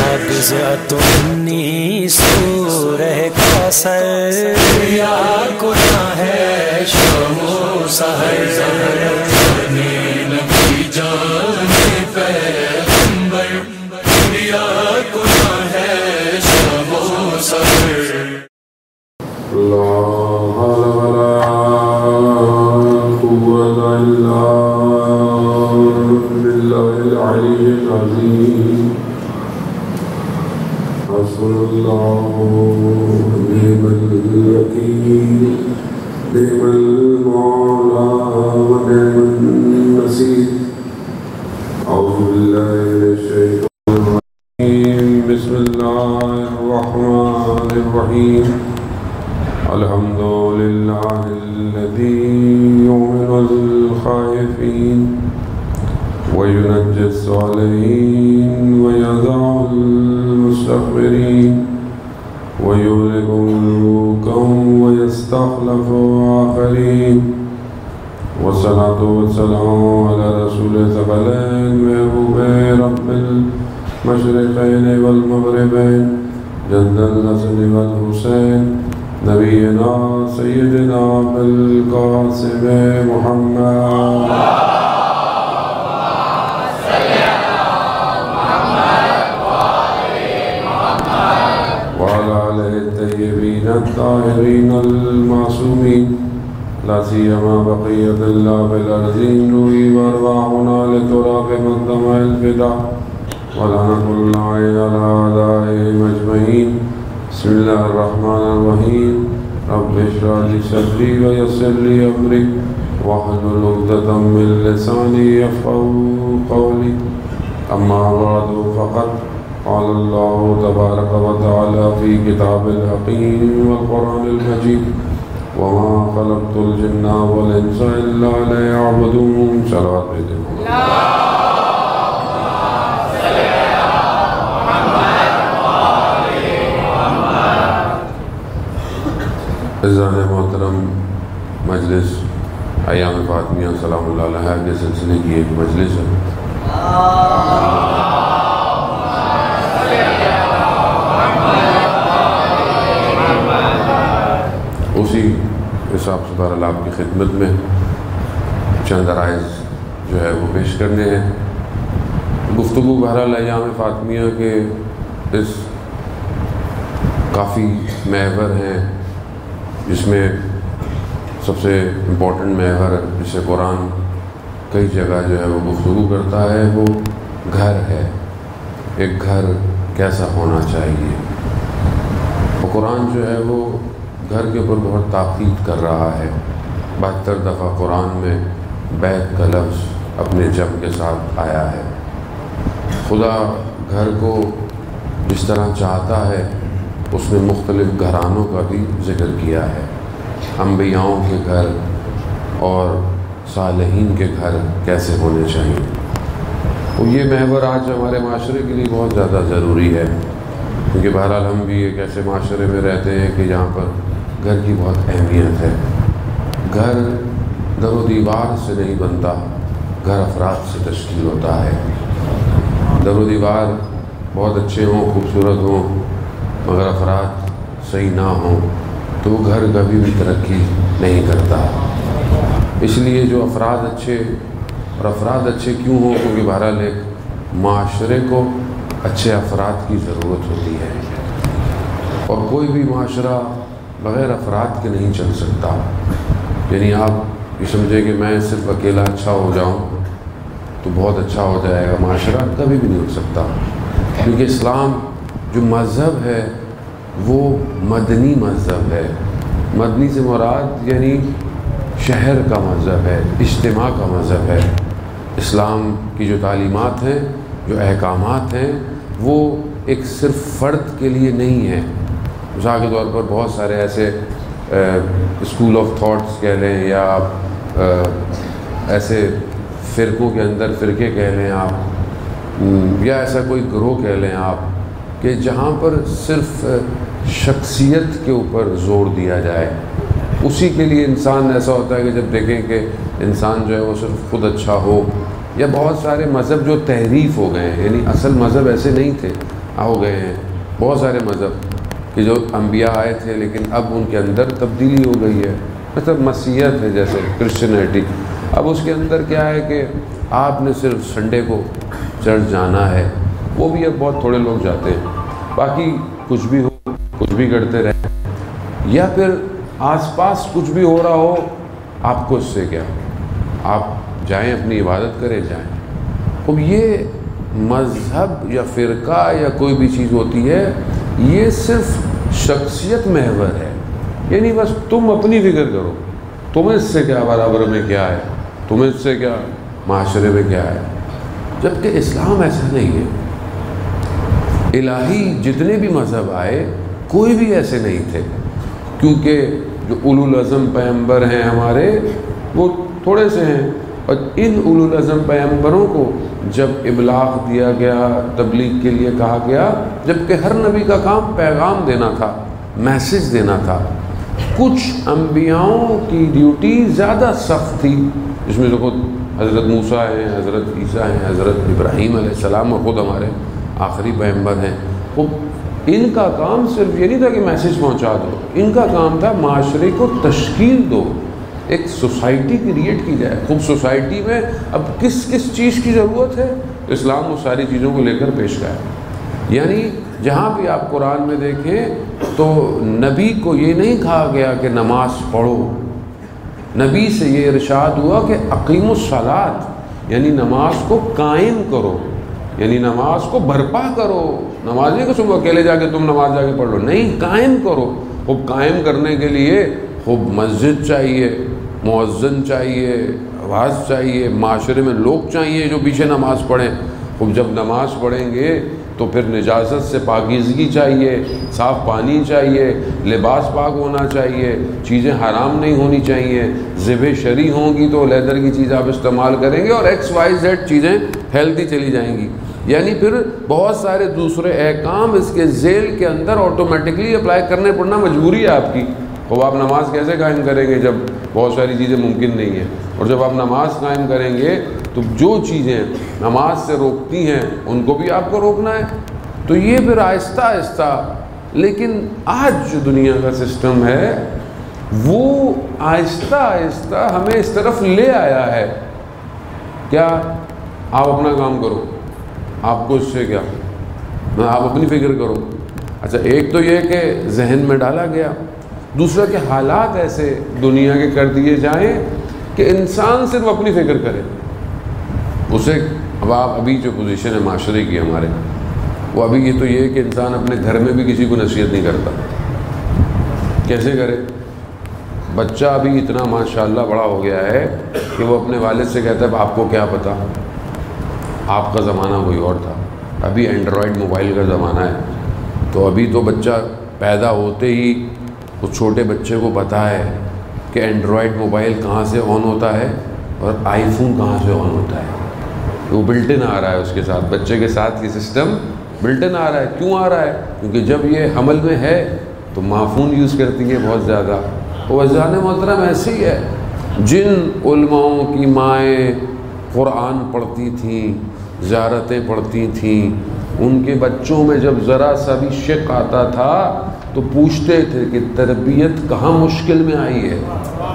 نابضعۃ منی سورہ کوثر یا گناہ ہے شام و سحر نبی جان پیغمبر یا گناہ ہے شام و سحر لا حول ولا قوة إلا بالله العلي العظيم حسبنا الله ونعم الوكيل نعم المولى ونعم النصير أعوذ بالله من الشيطان الرجيم بسم الله الرحمن الرحيم الحمد لله الذي يؤمن الخائفين وينجي الصالحين ويدع المستكبرين ويهلك ملوكهم ويستخلف آخرين والصلاة والسلام على رسول الثقلين محبوب رب المشرقين والمغربين جد الحسن والحسين نبينا سيدنا بالقاسم محمد وعلى آله الطيبين الطاهرين المعصومين لا سيما بقية الله في الأرض نوحي وأرواحنا لتراب مقدم الفداء ولعنة الله على أعدائهم أجمعين بسم الله الرحمن الرحيم رب اشرح لي صدري ويسر لي أمري واحلل عقدة من لساني يفقهوا قولي أما بعد فقد قال الله تبارك وتعالى في كتاب الحكيم والقرآن المجيد وما خلقت الجن والإنس إلا ليعبدون صلوات الله عزیزان محترم، مجلس ایام فاطمیہ سلام اللہ علیہ کے سلسلے کی ایک مجلس ہے۔ اسی حساب سے بہرحال آپ کی خدمت میں چند عرائض جو ہے وہ پیش کرنے ہیں۔ گفتگو بہرحال ایام فاطمیہ کے اس کافی محور ہیں جس میں سب سے امپورٹنٹ محور جسے قرآن کئی جگہ جو ہے وہ گفتگو کرتا ہے وہ گھر ہے۔ ایک گھر کیسا ہونا چاہیے، وہ قرآن جو ہے وہ گھر کے اوپر بہت تاکید کر رہا ہے۔ 72 دفعہ قرآن میں بیت کا لفظ اپنے جمع کے ساتھ آیا ہے۔ خدا گھر کو جس طرح چاہتا ہے اس نے مختلف گھرانوں کا بھی ذکر کیا ہے۔ انبیاؤں کے گھر اور صالحین کے گھر کیسے ہونے چاہیے، تو یہ محور آج ہمارے معاشرے کے لیے بہت زیادہ ضروری ہے، کیونکہ بہرحال ہم بھی ایک ایسے معاشرے میں رہتے ہیں کہ جہاں پر گھر کی بہت اہمیت ہے۔ گھر در و دیوار سے نہیں بنتا، گھر افراد سے تشکیل ہوتا ہے۔ در و دیوار بہت اچھے ہوں، خوبصورت ہوں، مگر افراد صحیح نہ ہوں تو وہ گھر کبھی بھی ترقی نہیں کرتا۔ اس لیے جو افراد اچھے، اور افراد اچھے کیوں ہوں، کیونکہ بہرحال ایک معاشرے کو اچھے افراد کی ضرورت ہوتی ہے، اور کوئی بھی معاشرہ بغیر افراد کے نہیں چل سکتا۔ یعنی آپ یہ سمجھیں کہ میں صرف اکیلا اچھا ہو جاؤں تو بہت اچھا ہو جائے گا، معاشرہ کبھی بھی نہیں ہو سکتا، کیونکہ اسلام جو مذہب ہے وہ مدنی مذہب ہے۔ مدنی سے مراد یعنی شہر کا مذہب ہے، اجتماع کا مذہب ہے۔ اسلام کی جو تعلیمات ہیں، جو احکامات ہیں، وہ ایک صرف فرد کے لیے نہیں ہیں۔ مثال کے طور پر بہت سارے ایسے اسکول آف تھاٹس کہہ لیں، یا آپ ایسے فرقوں کے اندر فرقے کہہ لیں آپ، یا ایسا کوئی گروہ کہہ لیں آپ، کہ جہاں پر صرف شخصیت کے اوپر زور دیا جائے، اسی کے لیے انسان ایسا ہوتا ہے کہ جب دیکھیں کہ انسان جو ہے وہ صرف خود اچھا ہو، یا بہت سارے مذہب جو تحریف ہو گئے ہیں، یعنی اصل مذہب ایسے نہیں تھے، ہو گئے ہیں بہت سارے مذہب کہ جو انبیاء آئے تھے لیکن اب ان کے اندر تبدیلی ہو گئی ہے. مطلب مسیحیت ہے جیسے کرسچینٹی، اب اس کے اندر کیا ہے کہ آپ نے صرف سنڈے کو چرچ جانا ہے، وہ بھی اب بہت تھوڑے لوگ جاتے ہیں، باقی کچھ بھی ہو کچھ بھی کرتے رہیں، یا پھر آس پاس کچھ بھی ہو رہا ہو آپ کو اس سے کیا، آپ جائیں اپنی عبادت کریں جائیں. اب یہ مذہب یا فرقہ یا کوئی بھی چیز ہوتی ہے یہ صرف شخصیت محور ہے، یعنی بس تم اپنی فکر کرو، تمہیں اس سے کیا، برابر میں کیا ہے، تمہیں اس سے کیا، معاشرے میں کیا ہے. جبکہ اسلام ایسا نہیں ہے. الہی جتنے بھی مذہب آئے کوئی بھی ایسے نہیں تھے، کیونکہ جو اولو العزم پیغمبر ہیں ہمارے وہ تھوڑے سے ہیں، اور ان اولو العزم پیغمبروں کو جب ابلاغ دیا گیا، تبلیغ کے لیے کہا گیا، جبکہ ہر نبی کا کام پیغام دینا تھا، میسج دینا تھا. کچھ انبیاؤں کی ڈیوٹی زیادہ سخت تھی، جس میں خود حضرت موسیٰ ہیں، حضرت عیسیٰ ہیں، حضرت ابراہیم علیہ السلام اور خود ہمارے آخری پیغمبر ہیں. وہ ان کا کام صرف یہ نہیں تھا کہ میسج پہنچا دو، ان کا کام تھا معاشرے کو تشکیل دو، ایک سوسائٹی کریٹ کی جائے. خوب سوسائٹی میں اب کس کس چیز کی ضرورت ہے، اسلام وہ ساری چیزوں کو لے کر پیش گیا. یعنی جہاں بھی آپ قرآن میں دیکھیں تو نبی کو یہ نہیں کہا گیا کہ نماز پڑھو، نبی سے یہ ارشاد ہوا کہ اقیم الصلاۃ، یعنی نماز کو قائم کرو، یعنی نماز کو برپا کرو. نماز نہیں کہ صبح اکیلے جا کے تم نماز جا کے پڑھ لو، نہیں، قائم کرو. خوب قائم کرنے کے لیے خوب مسجد چاہیے، مؤذن چاہیے، آواز چاہیے، معاشرے میں لوگ چاہیے جو پیچھے نماز پڑھیں. خوب جب نماز پڑھیں گے تو پھر نجاست سے پاکیزگی چاہیے، صاف پانی چاہیے، لباس پاک ہونا چاہیے، چیزیں حرام نہیں ہونی چاہیے، ذبح شرعی ہوں گی تو لیدر کی چیز آپ استعمال کریں گے، اور XYZ چیزیں ہیلدی چلی جائیں گی. یعنی پھر بہت سارے دوسرے احکام اس کے ذیل کے اندر آٹومیٹکلی اپلائی کرنے پڑنا مجبوری ہے آپ کی. اب آپ نماز کیسے قائم کریں گے جب بہت ساری چیزیں ممکن نہیں ہیں، اور جب آپ نماز قائم کریں گے تو جو چیزیں نماز سے روکتی ہیں ان کو بھی آپ کو روکنا ہے. تو یہ پھر آہستہ آہستہ، لیکن آج جو دنیا کا سسٹم ہے وہ آہستہ آہستہ ہمیں اس طرف لے آیا ہے. کیا آپ اپنا کام کرو، آپ کو اس سے کیا، آپ اپنی فکر کرو. اچھا، ایک تو یہ کہ ذہن میں ڈالا گیا، دوسرا کہ حالات ایسے دنیا کے کر دیے جائیں کہ انسان صرف اپنی فکر کرے. اسے اب آپ ابھی جو پوزیشن ہے معاشرے کی ہمارے، وہ ابھی یہ تو یہ ہے کہ انسان اپنے گھر میں بھی کسی کو نصیحت نہیں کرتا. کیسے کرے؟ بچہ ابھی اتنا ماشاءاللہ بڑا ہو گیا ہے کہ وہ اپنے والد سے کہتا ہے آپ کو کیا پتہ، آپ کا زمانہ کوئی اور تھا، ابھی اینڈرائڈ موبائل کا زمانہ ہے. تو ابھی تو بچہ پیدا ہوتے ہی اس چھوٹے بچے کو پتہ ہے کہ اینڈرائڈ موبائل کہاں سے آن ہوتا ہے اور آئی فون کہاں سے آن ہوتا ہے. وہ بلٹن آ رہا ہے اس کے ساتھ، بچے کے ساتھ یہ سسٹم بلٹن آ رہا ہے. کیوں آ رہا ہے؟ کیونکہ جب یہ حمل میں ہے تو ماں فون یوز کرتی ہے بہت زیادہ. وہ اذان محترم ایسے ہی ہے، جن علماؤں کی مائیں قرآن پڑھتی تھیں، زیارتیں پڑھتی تھیں، ان کے بچوں میں جب ذرا سا بھی شک آتا تھا تو پوچھتے تھے کہ تربیت کہاں مشکل میں آئی ہے.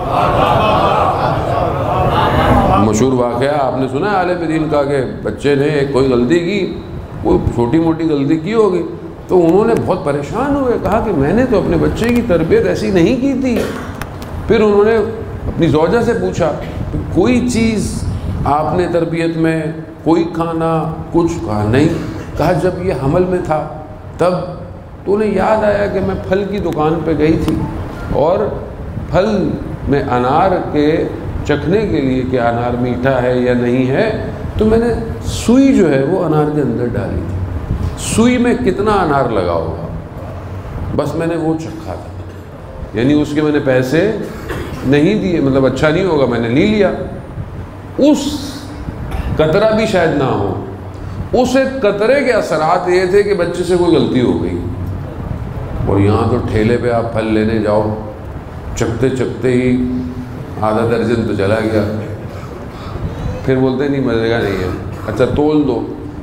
مشہور واقعہ آپ نے سنا ہے عالم دین کا کہ بچے نے کوئی غلطی کی، کوئی چھوٹی موٹی غلطی کی ہوگی، تو انہوں نے بہت پریشان ہوئے، کہا کہ میں نے تو اپنے بچے کی تربیت ایسی نہیں کی تھی. پھر انہوں نے اپنی زوجہ سے پوچھا کوئی چیز آپ نے تربیت میں، کوئی کھانا کچھ؟ کہا نہیں. کہا جب یہ حمل میں تھا تب؟ تو انہیں یاد آیا کہ میں پھل کی دکان پہ گئی تھی اور پھل میں انار کے چکھنے کے لیے کہ انار میٹھا ہے یا نہیں ہے، تو میں نے سوئی جو ہے وہ انار کے اندر ڈالی تھی. سوئی میں کتنا انار لگا ہوگا، بس میں نے وہ چکھا تھا، یعنی اس کے میں نے پیسے نہیں دیے، مطلب اچھا نہیں ہوگا میں نے لے لیا. اس قطرہ بھی شاید نہ ہو، اس ایک قطرے کے اثرات یہ تھے کہ بچے سے کوئی غلطی ہو گئی. اور یہاں تو ٹھیلے پہ آپ پھل لینے جاؤ، چکھتے چکھتے ہی آدھا درجن تو چلا گیا، پھر بولتے نہیں مزے کا نہیں ہے، اچھا تول دو.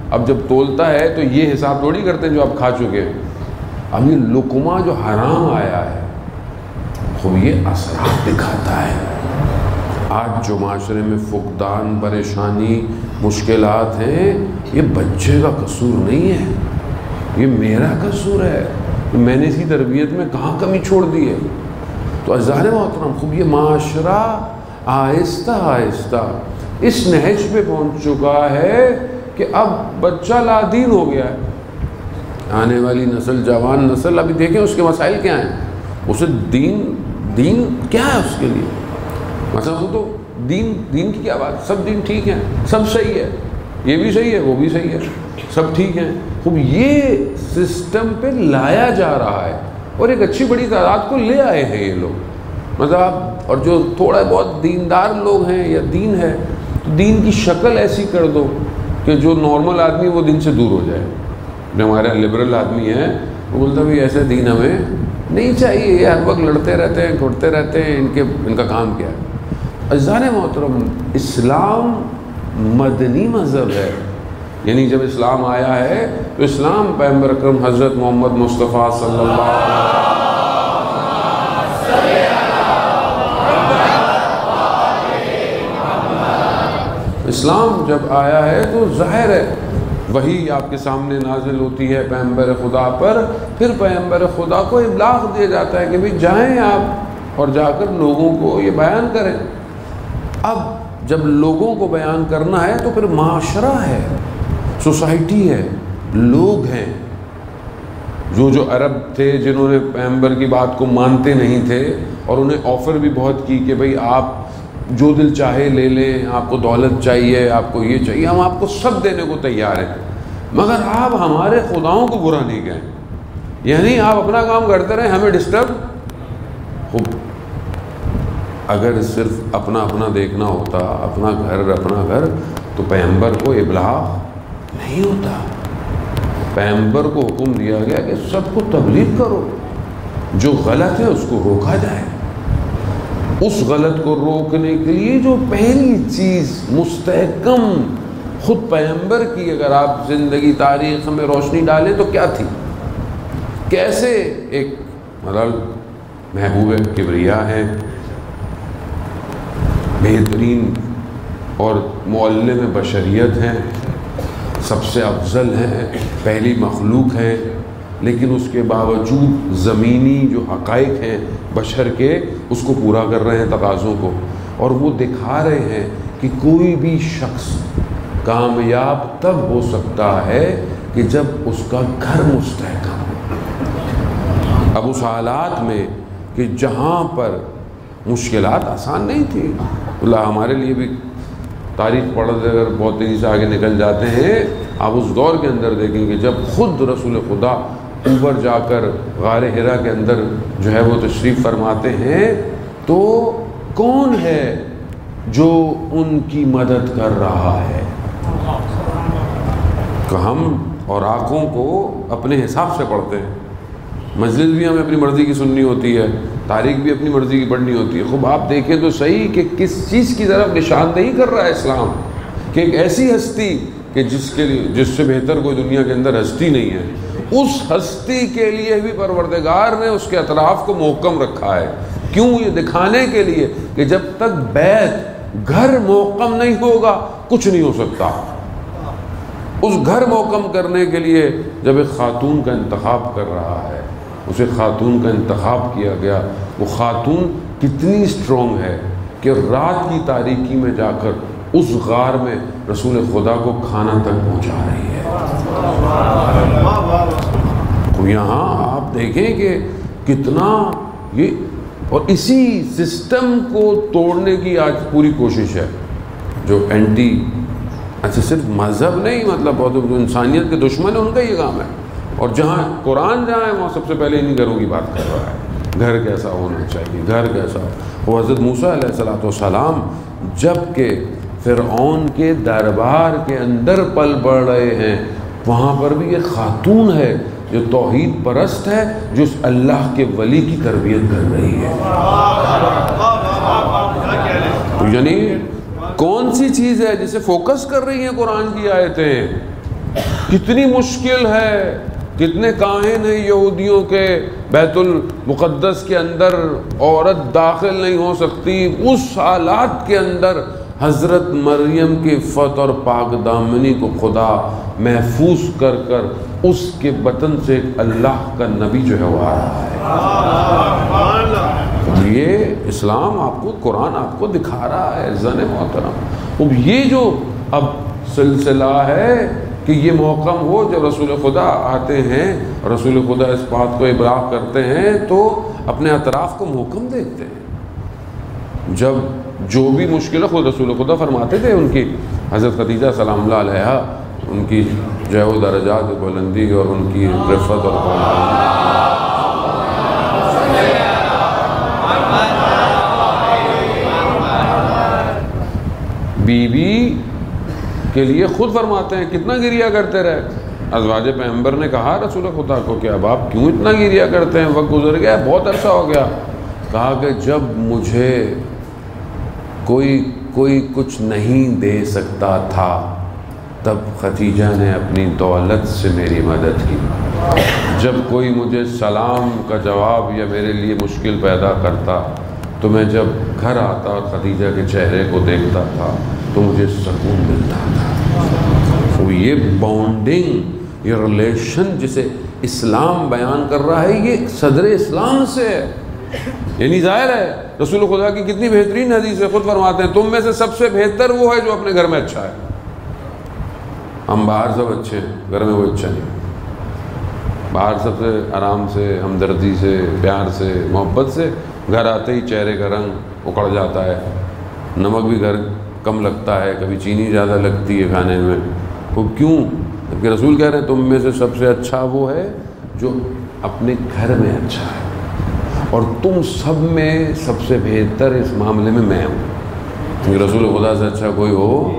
اب جب تولتا ہے تو یہ حساب تھوڑی کرتے ہیں جو آپ کھا چکے ہیں. اب یہ لقمہ جو حرام آیا ہے خوب یہ اثرات دکھاتا ہے. آج جو معاشرے میں فقدان، پریشانی، مشکلات ہیں، یہ بچے کا قصور نہیں ہے، یہ میرا قصور ہے. میں نے اس کی تربیت میں کہاں کمی چھوڑ دی ہے. تو عزیزان محترم، خوب یہ معاشرہ آہستہ آہستہ اس نہج پہ پہنچ چکا ہے کہ اب بچہ لادین ہو گیا ہے. آنے والی نسل، جوان نسل، ابھی دیکھیں اس کے مسائل کیا ہیں. اسے دین کیا ہے اس کے لیے؟ مثلا وہ تو دین کی کیا بات، سب دین ٹھیک ہے، سب صحیح ہے، یہ بھی صحیح ہے، وہ بھی صحیح ہے، سب ٹھیک ہیں. خوب یہ سسٹم پہ لایا جا رہا ہے اور ایک اچھی بڑی تعداد کو لے آئے ہیں یہ لوگ. مطلب اور جو تھوڑا بہت دیندار لوگ ہیں یا دین ہے تو دین کی شکل ایسی کر دو کہ جو نارمل آدمی وہ دین سے دور ہو جائے. جو ہمارے لبرل آدمی ہیں وہ بولتا ہے ایسے دین ہمیں نہیں چاہیے، یہ ہر وقت لڑتے رہتے ہیں، گھٹتے رہتے ہیں، ان کا کام کیا ہے. عزیزان محترم، اسلام مدنی مذہب ہے. یعنی جب اسلام آیا ہے تو اسلام پیغمبر اکرم حضرت محمد مصطفیٰ صلی اللہ علیہ وسلم، اسلام جب آیا ہے تو ظاہر ہے وہی آپ کے سامنے نازل ہوتی ہے پیغمبر خدا پر. پھر پیغمبر خدا کو ابلاغ دیا جاتا ہے کہ بھئی جائیں آپ اور جا کر لوگوں کو یہ بیان کریں. اب جب لوگوں کو بیان کرنا ہے تو پھر معاشرہ ہے، سوسائٹی ہے، لوگ ہیں. جو عرب تھے جنہوں نے پیغمبر کی بات کو مانتے نہیں تھے اور انہیں آفر بھی بہت کی کہ بھئی آپ جو دل چاہے لے لیں، آپ کو دولت چاہیے، آپ کو یہ چاہیے، ہم آپ کو سب دینے کو تیار ہیں، مگر آپ ہمارے خداؤں کو برا نہیں کہیں. یعنی آپ اپنا کام کرتے رہیں، ہمیں ڈسٹرب. خوب اگر صرف اپنا دیکھنا ہوتا، اپنا گھر تو پیغمبر کو ابلاغ نہیں ہوتا. پیغمبر کو حکم دیا گیا کہ سب کو تبلیغ کرو، جو غلط ہے اس کو روکا جائے. اس غلط کو روکنے کے لیے جو پہلی چیز مستحکم خود پیغمبر کی اگر آپ زندگی تاریخ میں روشنی ڈالیں تو کیا تھی؟ کیسے ایک محبوب کبریا ہیں، بہترین اور معلم بشریت ہیں، سب سے افضل ہیں، پہلی مخلوق ہیں، لیکن اس کے باوجود زمینی جو حقائق ہیں بشر کے اس کو پورا کر رہے ہیں، تقاضوں کو. اور وہ دکھا رہے ہیں کہ کوئی بھی شخص کامیاب تب ہو سکتا ہے کہ جب اس کا گھر مستحکم ہو. اب اس حالات میں کہ جہاں پر مشکلات آسان نہیں تھی، اللہ ہمارے لیے بھی تاریخ پڑھ اگر بہت تیزی سے آگے نکل جاتے ہیں، آپ اس دور کے اندر دیکھیں کہ جب خود رسول خدا اوپر جا کر غار حرا کے اندر جو ہے وہ تشریف فرماتے ہیں تو کون ہے جو ان کی مدد کر رہا ہے؟ کہ ہم اور آنکھوں کو اپنے حساب سے پڑھتے ہیں، مجلس بھی ہمیں اپنی مرضی کی سننی ہوتی ہے، تاریخ بھی اپنی مرضی کی پڑھنی ہوتی ہے. خوب آپ دیکھیں تو صحیح کہ کس چیز کی طرف نشاندہی کر رہا ہے اسلام، کہ ایک ایسی ہستی کہ جس سے بہتر کوئی دنیا کے اندر ہستی نہیں ہے، اس ہستی کے لیے بھی پروردگار نے اس کے اطراف کو محکم رکھا ہے. کیوں؟ یہ دکھانے کے لیے کہ جب تک بیت گھر محکم نہیں ہوگا کچھ نہیں ہو سکتا. اس گھر محکم کرنے کے لیے جب ایک خاتون کا انتخاب کر رہا ہے، اسے خاتون کا انتخاب کیا گیا، وہ خاتون کتنی اسٹرانگ ہے کہ رات کی تاریکی میں جا کر اس غار میں رسول خدا کو کھانا تک پہنچا رہی ہے. تو یہاں آپ دیکھیں کہ کتنا یہ، اور اسی سسٹم کو توڑنے کی آج پوری کوشش ہے جو اینٹی، اچھا صرف مذہب نہیں، مطلب بہت جو انسانیت کے دشمن ہیں ان کا یہ کام ہے. اور جہاں قرآن جہاں ہے وہاں سب سے پہلے انہیں گھروں کی بات کر رہا ہے، گھر کیسا ہونا چاہیے، گھر کیسا. وہ حضرت موسیٰ علیہ السلام جب کہ فرعون کے دربار کے اندر پل بڑھ رہے ہیں، وہاں پر بھی ایک خاتون ہے جو توحید پرست ہے، جو اس اللہ کے ولی کی تربیت کر رہی ہے. یعنی کون سی چیز ہے جسے فوکس کر رہی ہیں قرآن کی آیتیں کتنی مشکل ہے، کتنے کاہن ہیں یہودیوں کے بیت المقدس کے اندر عورت داخل نہیں ہو سکتی، اس حالات کے اندر حضرت مریم کی عفت اور پاک دامنی کو خدا محفوظ کر کر اس کے بطن سے ایک اللہ کا نبی جو ہے وہ آ رہا ہے۔ یہ اسلام آپ کو، قرآن آپ کو دکھا رہا ہے زن محترم۔ اب یہ جو اب سلسلہ ہے کہ یہ محکم ہو، جب رسول خدا آتے ہیں، رسول خدا اس بات کو ابلاغ کرتے ہیں تو اپنے اطراف کو محکم دیکھتے ہیں۔ جب جو بھی مشکل ہے خود رسول خدا فرماتے تھے، ان کی حضرت خدیجہ سلام اللہ علیہا، ان کی جو ہے وہ درجات بلندی اور ان کی رفت اور بی بی کے لیے خود فرماتے ہیں کتنا گریا کرتے رہے۔ ازواج پیغمبر نے کہا رسول خدا کو کہ اب آپ کیوں اتنا گریا کرتے ہیں، وقت گزر گیا، بہت عرصہ ہو گیا۔ کہا کہ جب مجھے کوئی کچھ نہیں دے سکتا تھا تب خدیجہ نے اپنی دولت سے میری مدد کی، جب کوئی مجھے سلام کا جواب یا میرے لیے مشکل پیدا کرتا تو میں جب گھر آتا اور خدیجہ کے چہرے کو دیکھتا تھا تو مجھے سکون ملتا تھا۔ تو یہ باؤنڈنگ، یہ ریلیشن جسے اسلام بیان کر رہا ہے، یہ صدر اسلام سے ہے۔ یعنی ظاہر ہے رسول خدا کی کتنی بہترین حدیث ہے، خود فرماتے ہیں تم میں سے سب سے بہتر وہ ہے جو اپنے گھر میں اچھا ہے۔ ہم باہر سب اچھے ہیں، گھر میں وہ اچھا نہیں۔ باہر سب سے آرام سے، ہمدردی سے، پیار سے، محبت سے، گھر آتے ہی چہرے کا رنگ اکڑ جاتا ہے، نمک بھی گھر کم لگتا ہے، کبھی چینی زیادہ لگتی ہے کھانے میں۔ وہ کیوں؟ جبکہ رسول کہہ رہے ہیں تم میں سے سب سے اچھا وہ ہے جو اپنے گھر میں اچھا ہے، اور تم سب میں سب سے بہتر اس معاملے میں میں ہوں، کیونکہ رسول خدا سے اچھا کوئی ہو۔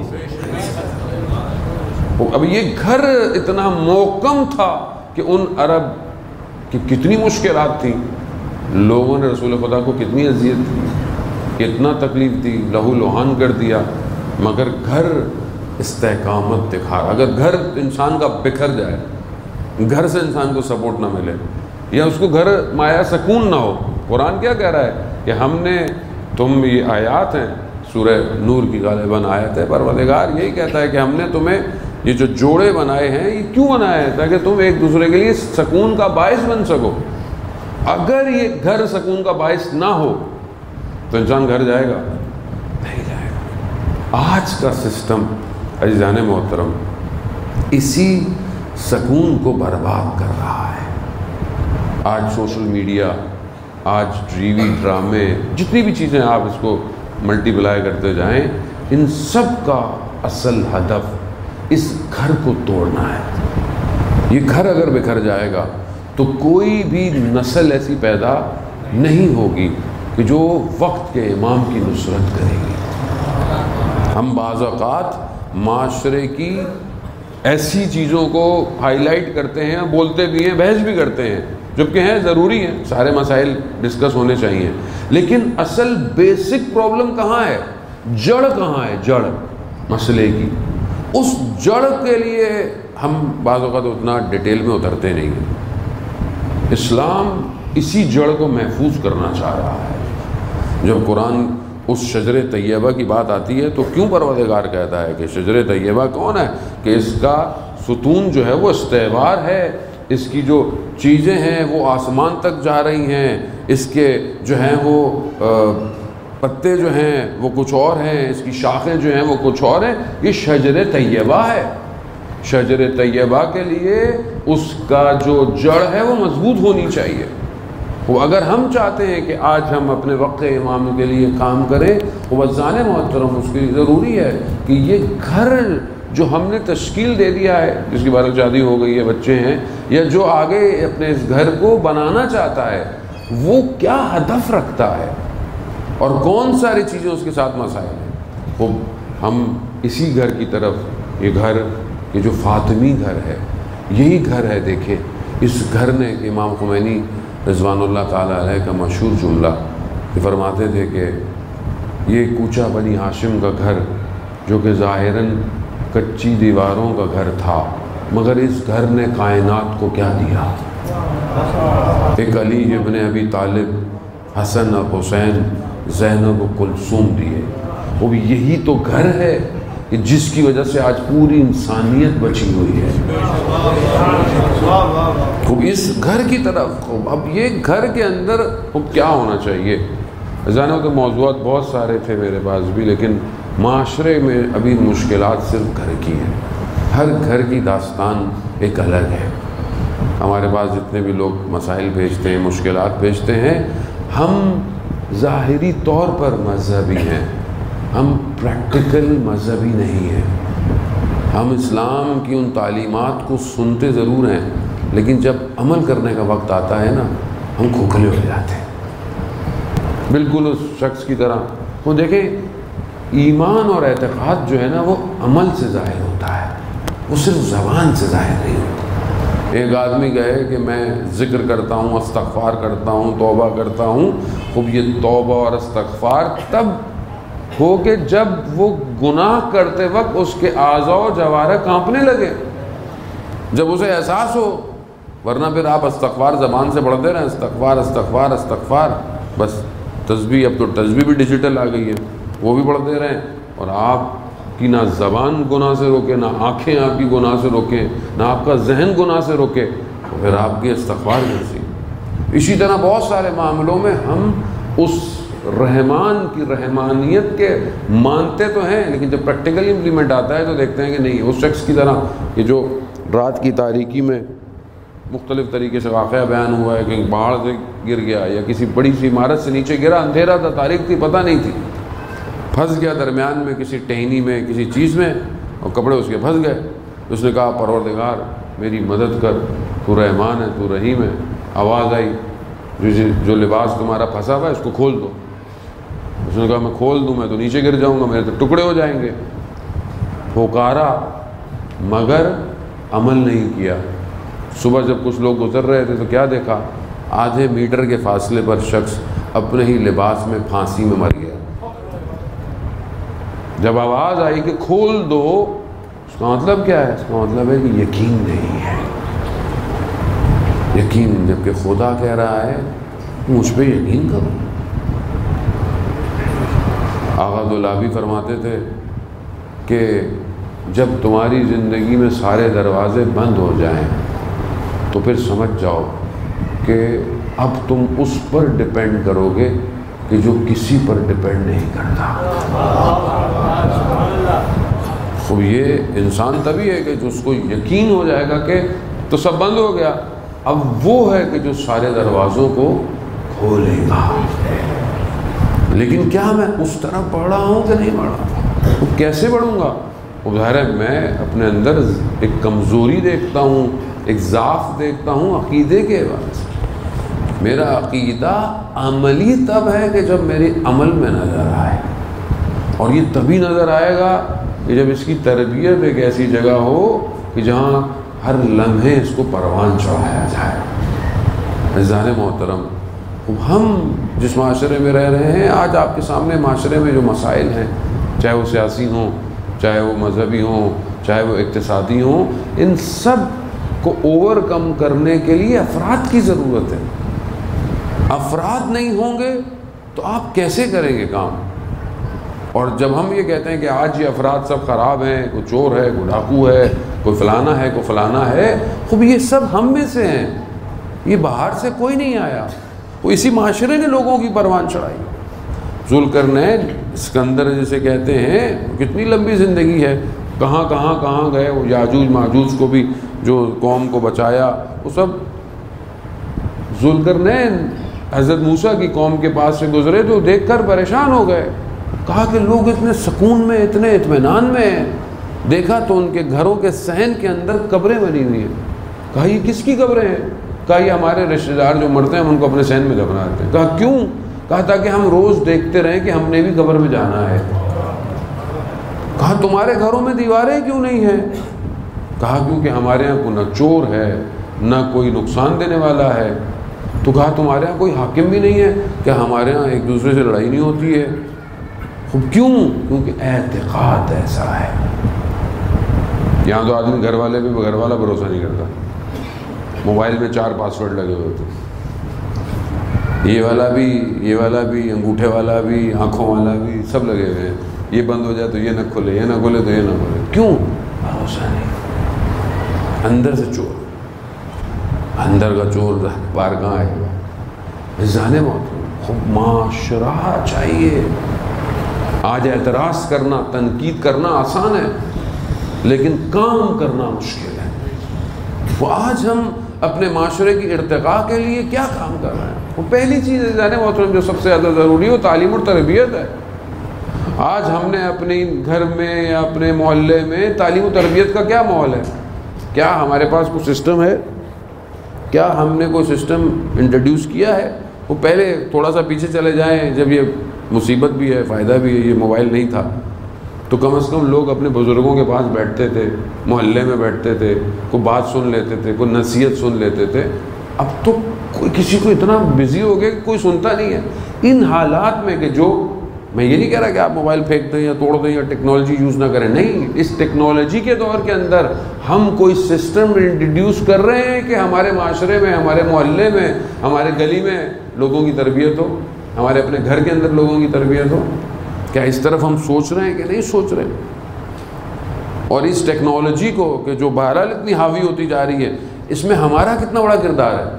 اب یہ گھر اتنا محکم تھا کہ ان عرب کی کتنی مشکلات تھیں، لوگوں نے رسول خدا کو کتنی اذیت تھی، کتنا تکلیف دی، لہو لہان کر دیا، مگر گھر استحکامت دکھا رہا۔ اگر گھر انسان کا بکھر جائے، گھر سے انسان کو سپورٹ نہ ملے، یا اس کو گھر مایا سکون نہ ہو، قرآن کیا کہہ رہا ہے کہ ہم نے تم، یہ آیات ہیں سورہ نور کی غالباً آیت ہے، پروردگار یہی کہتا ہے کہ ہم نے تمہیں یہ جو جوڑے بنائے ہیں یہ کیوں بنائے ہیں؟ تاکہ تم ایک دوسرے کے لیے سکون کا باعث بن سکو۔ اگر یہ گھر سکون کا باعث نہ ہو تو انسان گھر جائے گا؟ نہیں جائے گا۔ آج کا سسٹم عزیزان محترم اسی سکون کو برباد کر رہا ہے۔ آج سوشل میڈیا، آج ٹی وی ڈرامے، جتنی بھی چیزیں آپ اس کو ملٹی پلائی کرتے جائیں، ان سب کا اصل ہدف اس گھر کو توڑنا ہے۔ یہ گھر اگر بکھر جائے گا تو کوئی بھی نسل ایسی پیدا نہیں ہوگی کہ جو وقت کے امام کی نصرت کرے گی۔ ہم بعض اوقات معاشرے کی ایسی چیزوں کو ہائی لائٹ کرتے ہیں، بولتے بھی ہیں، بحث بھی کرتے ہیں، جبکہ ہیں ضروری ہیں، سارے مسائل ڈسکس ہونے چاہیے، لیکن اصل بیسک پرابلم کہاں ہے، جڑ کہاں ہے، جڑ مسئلے کی، اس جڑ کے لیے ہم بعض اوقات اتنا ڈیٹیل میں اترتے نہیں ہیں۔ اسلام اسی جڑ کو محفوظ کرنا چاہ رہا ہے۔ جب قرآن اس شجر طیبہ کی بات آتی ہے تو کیوں پروردگار کہتا ہے کہ شجر طیبہ کون ہے؟ کہ اس کا ستون جو ہے وہ استوار ہے، اس کی جو چیزیں ہیں وہ آسمان تک جا رہی ہیں، اس کے جو ہیں وہ پتے جو ہیں وہ کچھ اور ہیں، اس کی شاخیں جو ہیں وہ کچھ اور ہیں۔ یہ شجر طیبہ ہے۔ شجر طیبہ کے لیے اس کا جو جڑ ہے وہ مضبوط ہونی چاہیے۔ وہ اگر ہم چاہتے ہیں کہ آج ہم اپنے وقت امام کے لیے کام کریں، وہ وزان محترم اس کے لیے ضروری ہے کہ یہ گھر جو ہم نے تشکیل دے دیا ہے، جس کی بارے شادی ہو گئی ہے، بچے ہیں، یا جو آگے اپنے اس گھر کو بنانا چاہتا ہے، وہ کیا ہدف رکھتا ہے اور کون ساری چیزیں اس کے ساتھ مسائل ہیں، وہ ہم اسی گھر کی طرف، یہ گھر، یہ جو فاطمی گھر ہے، یہی گھر ہے۔ دیکھیں اس گھر نے، امام خمینی رضوان اللہ تعالیٰ علیہ کا مشہور جملہ یہ فرماتے تھے کہ یہ کوچہ بنی ہاشم کا گھر جو کہ ظاہراً کچی دیواروں کا گھر تھا، مگر اس گھر نے کائنات کو کیا دیا؟ ایک علی ابن ابی طالب، حسن اور حسین، زینب و کلثوم دیے۔ وہ یہی تو گھر ہے کہ جس کی وجہ سے آج پوری انسانیت بچی ہوئی ہے۔ اس گھر کی طرف اب یہ گھر کے اندر کیا ہونا چاہیے؟ جانا تو موضوعات بہت سارے تھے میرے پاس بھی، لیکن معاشرے میں ابھی مشکلات صرف گھر کی ہیں۔ ہر گھر کی داستان ایک الگ ہے۔ ہمارے پاس جتنے بھی لوگ مسائل بھیجتے ہیں، مشکلات بھیجتے ہیں، ہم ظاہری طور پر مذہبی ہیں، ہم پریکٹیکل مذہبی نہیں ہیں۔ ہم اسلام کی ان تعلیمات کو سنتے ضرور ہیں، لیکن جب عمل کرنے کا وقت آتا ہے نا، ہم کھوکھلے ہو جاتے ہیں، بالکل اس شخص کی طرح۔ وہ دیکھیں، ایمان اور اعتقاد جو ہے نا، وہ عمل سے ظاہر ہوتا ہے، وہ صرف زبان سے ظاہر نہیں ہوتا۔ ایک آدمی کہے کہ میں ذکر کرتا ہوں، استغفار کرتا ہوں، توبہ کرتا ہوں، خوب یہ توبہ اور استغفار تب ہو کہ جب وہ گناہ کرتے وقت اس کے اعضاء و جوارح کانپنے لگے، جب اسے احساس ہو، ورنہ پھر آپ استغفار زبان سے پڑھتے رہیں، استغفار استغفار استغفار، بس تسبیح، اب تو تسبیح بھی ڈیجیٹل آ گئی ہے، وہ بھی پڑھتے رہیں، اور آپ کی نہ زبان گناہ سے روکے، نہ آنکھیں آپ کی گناہ سے روکیں، نہ آپ کا ذہن گناہ سے روکے، تو پھر آپ کی استغفار کیسی؟ اسی طرح بہت سارے معاملوں میں ہم اس رحمان کی رحمانیت کے مانتے تو ہیں، لیکن جب پریکٹیکلی امپلیمنٹ آتا ہے تو دیکھتے ہیں کہ نہیں، اس شخص کی طرح کہ جو رات کی تاریکی میں مختلف طریقے سے واقعہ بیان ہوا ہے کہ پہاڑ سے گر گیا یا کسی بڑی سی عمارت سے نیچے گرا، اندھیرا تھا، تاریک تھی، پتہ نہیں تھی، پھنس گیا درمیان میں کسی ٹہنی میں، کسی چیز میں، اور کپڑے اس کے پھنس گئے۔ اس نے کہا پروردگار میری مدد کر، تو رحمان ہے، تو رحیم ہے۔ آواز آئی جو لباس تمہارا پھنسا ہوا ہے اس کو کھول دو۔ اس نے کہا میں کھول دوں، میں تو نیچے گر جاؤں گا، میرے تو ٹکڑے ہو جائیں گے۔ پھوکارا مگر عمل نہیں کیا۔ صبح جب کچھ لوگ گزر رہے تھے تو کیا دیکھا؟ آدھے میٹر کے فاصلے پر شخص اپنے ہی لباس میں پھانسی میں مر گیا۔ جب آواز آئی کہ کھول دو، اس کا مطلب کیا ہے؟ اس کا مطلب ہے کہ یقین نہیں ہے۔ یقین، جبکہ خدا کہہ رہا ہے مجھ پہ یقین کرو۔ آغا دولابی فرماتے تھے کہ جب تمہاری زندگی میں سارے دروازے بند ہو جائیں تو پھر سمجھ جاؤ کہ اب تم اس پر ڈیپینڈ کرو گے کہ جو کسی پر ڈیپینڈ نہیں کرتا۔ تو یہ انسان تبھی ہے کہ اس کو یقین ہو جائے گا کہ تو سب بند ہو گیا، اب وہ ہے کہ جو سارے دروازوں کو کھولے گا۔ لیکن کیا میں اس طرح بڑھ رہا ہوں کہ نہیں بڑھ رہا؟ تو کیسے بڑھوں گا؟ ظاہر ہے میں اپنے اندر ایک کمزوری دیکھتا ہوں، ایک ضعف دیکھتا ہوں عقیدے کے اعتبار سے۔ میرا عقیدہ عملی تب ہے کہ جب میرے عمل میں نظر آئے، اور یہ تبھی نظر آئے گا کہ جب اس کی تربیت ایک ایسی جگہ ہو کہ جہاں ہر لمحے اس کو پروان چڑھایا جائے۔ عزیزان محترم، ہم جس معاشرے میں رہ رہے ہیں، آج آپ کے سامنے معاشرے میں جو مسائل ہیں، چاہے وہ سیاسی ہوں، چاہے وہ مذہبی ہوں، چاہے وہ اقتصادی ہوں، ان سب کو اوور کم کرنے کے لیے افراد کی ضرورت ہے۔ افراد نہیں ہوں گے تو آپ کیسے کریں گے کام؟ اور جب ہم یہ کہتے ہیں کہ آج یہ افراد سب خراب ہیں، کوئی چور ہے، کوئی ڈاکو ہے، کوئی فلانا ہے، کوئی فلانا ہے، خوب یہ سب ہم میں سے ہیں، یہ باہر سے کوئی نہیں آیا، وہ اسی معاشرے نے لوگوں کی پروان چڑھائی۔ ذوالقرنین اسکندر جسے کہتے ہیں، کتنی لمبی زندگی ہے، کہاں گئے، وہ یاجوج ماجوج کو بھی جو قوم کو بچایا، وہ سب ذوالقرنین حضرت موسیٰ کی قوم کے پاس سے گزرے تو دیکھ کر پریشان ہو گئے، کہا کہ لوگ اتنے سکون میں، اتنے اطمینان میں ہیں۔ دیکھا تو ان کے گھروں کے صحن کے اندر قبریں بنی ہوئی ہیں۔ کہا یہ کس کی قبریں ہیں؟ کہا یہ ہمارے رشتہ دار جو مرتے ہیں ہم ان کو اپنے صحن میں دفناتے ہیں۔ کہا کیوں؟ کہا تاکہ ہم روز دیکھتے رہیں کہ ہم نے بھی قبر میں جانا ہے۔ کہا تمہارے گھروں میں دیواریں کیوں نہیں ہیں؟ کہا کیونکہ ہمارے یہاں کوئی نہ چور ہے، نہ کوئی نقصان دینے والا ہے۔ تو کہا تمہارے یہاں کوئی حاکم بھی نہیں ہے کہ ہمارے یہاں ایک دوسرے سے لڑائی نہیں ہوتی ہے؟ کیوں؟ کیونکہ اعتقاد ایسا ہے۔ یہاں تو آدمی گھر والے پہ گھر والا بھروسہ نہیں کرتا، موبائل میں 4 پاسورڈ لگے ہوئے ہوتے، یہ والا بھی، انگوٹھے والا بھی، آنکھوں والا بھی، سب لگے ہوئے ہیں، یہ بند ہو جائے تو یہ نہ کھلے، یہ نہ کھلے تو یہ نہ کھلے. کیوں؟ بھروسہ نہیں. اندر سے چور، اندر کا چور بار کہاں آئے گا؟ جانے موت. معاشرہ چاہیے. آج اعتراض کرنا، تنقید کرنا آسان ہے، لیکن کام کرنا مشکل ہے. وہ آج ہم اپنے معاشرے کی ارتقاء کے لیے کیا کام کر رہے ہیں؟ وہ پہلی چیز جانے محترم جو سب سے زیادہ ضروری ہے وہ تعلیم اور تربیت ہے. آج ہم نے اپنے گھر میں یا اپنے محلے میں تعلیم و تربیت کا کیا ماحول ہے؟ کیا ہمارے پاس کوئی سسٹم ہے؟ کیا ہم نے کوئی سسٹم انٹروڈیوس کیا ہے؟ وہ پہلے تھوڑا سا پیچھے چلے جائیں، جب یہ مصیبت بھی ہے، فائدہ بھی ہے، یہ موبائل نہیں تھا تو کم از کم لوگ اپنے بزرگوں کے پاس بیٹھتے تھے، محلے میں بیٹھتے تھے، کوئی بات سن لیتے تھے، کوئی نصیحت سن لیتے تھے. اب تو کوئی کسی کو اتنا بزی ہو گیا کہ کوئی سنتا نہیں ہے. ان حالات میں کہ جو میں یہ نہیں کہہ رہا کہ آپ موبائل پھینک دیں یا توڑ دیں یا ٹیکنالوجی یوز نہ کریں، نہیں، اس ٹیکنالوجی کے دور کے اندر ہم کوئی سسٹم انٹروڈیوس کر رہے ہیں کہ ہمارے معاشرے میں، ہمارے محلے میں، ہمارے گلی میں لوگوں کی تربیت ہو، ہمارے اپنے گھر کے اندر لوگوں کی تربیت ہو. کیا اس طرف ہم سوچ رہے ہیں کہ نہیں سوچ رہے؟ اور اس ٹیکنالوجی کو کہ جو بہرحال اتنی حاوی ہوتی جا رہی ہے، اس میں ہمارا کتنا بڑا کردار ہے؟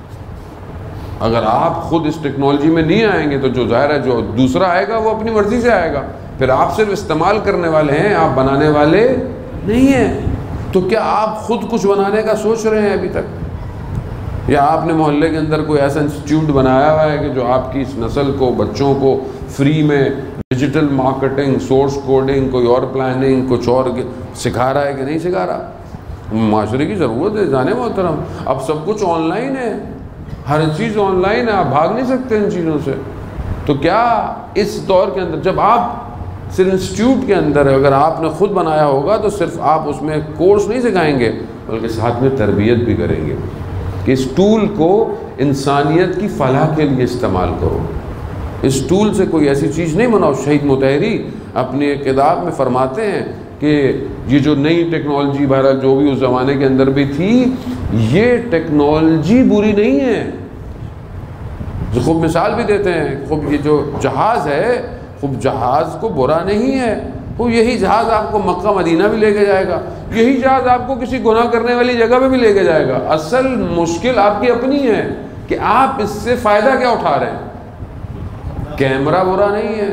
اگر آپ خود اس ٹیکنالوجی میں نہیں آئیں گے تو جو ظاہر ہے جو دوسرا آئے گا وہ اپنی مرضی سے آئے گا. پھر آپ صرف استعمال کرنے والے ہیں، آپ بنانے والے نہیں ہیں. تو کیا آپ خود کچھ بنانے کا سوچ رہے ہیں ابھی تک؟ یا آپ نے محلے کے اندر کوئی ایسا انسٹیٹیوٹ بنایا ہوا ہے کہ جو آپ کی اس نسل کو، بچوں کو فری میں ڈیجیٹل مارکیٹنگ، سورس کوڈنگ، کوئی اور پلاننگ، کچھ اور سکھا رہا ہے کہ نہیں سکھا رہا؟ معاشرے کی ضرورت ہے جانے محترم. اب سب کچھ آن لائن ہے، ہر چیز آن لائن ہے، آپ بھاگ نہیں سکتے ان چیزوں سے. تو کیا اس دور کے اندر جب آپ صرف انسٹیٹیوٹ کے اندر اگر آپ نے خود بنایا ہوگا تو صرف آپ اس میں کورس نہیں سکھائیں گے بلکہ ساتھ میں تربیت بھی کریں گے کہ اس ٹول کو انسانیت کی فلاح کے لیے استعمال کرو. اس ٹول سے کوئی ایسی چیز نہیں بناؤ. شہید مطہری اپنی ایک کتاب میں فرماتے ہیں کہ یہ جو نئی ٹیکنالوجی بہرحال جو بھی اس زمانے کے اندر بھی تھی، یہ ٹیکنالوجی بری نہیں ہے. جو خوب مثال بھی دیتے ہیں، خوب یہ جو جہاز ہے، خوب جہاز کو برا نہیں ہے. وہ یہی جہاز آپ کو مکہ مدینہ بھی لے کے جائے گا، یہی جہاز آپ کو کسی گناہ کرنے والی جگہ پہ بھی لے کے جائے گا. اصل مشکل آپ کی اپنی ہے کہ آپ اس سے فائدہ کیا اٹھا رہے ہیں. کیمرہ برا نہیں ہے،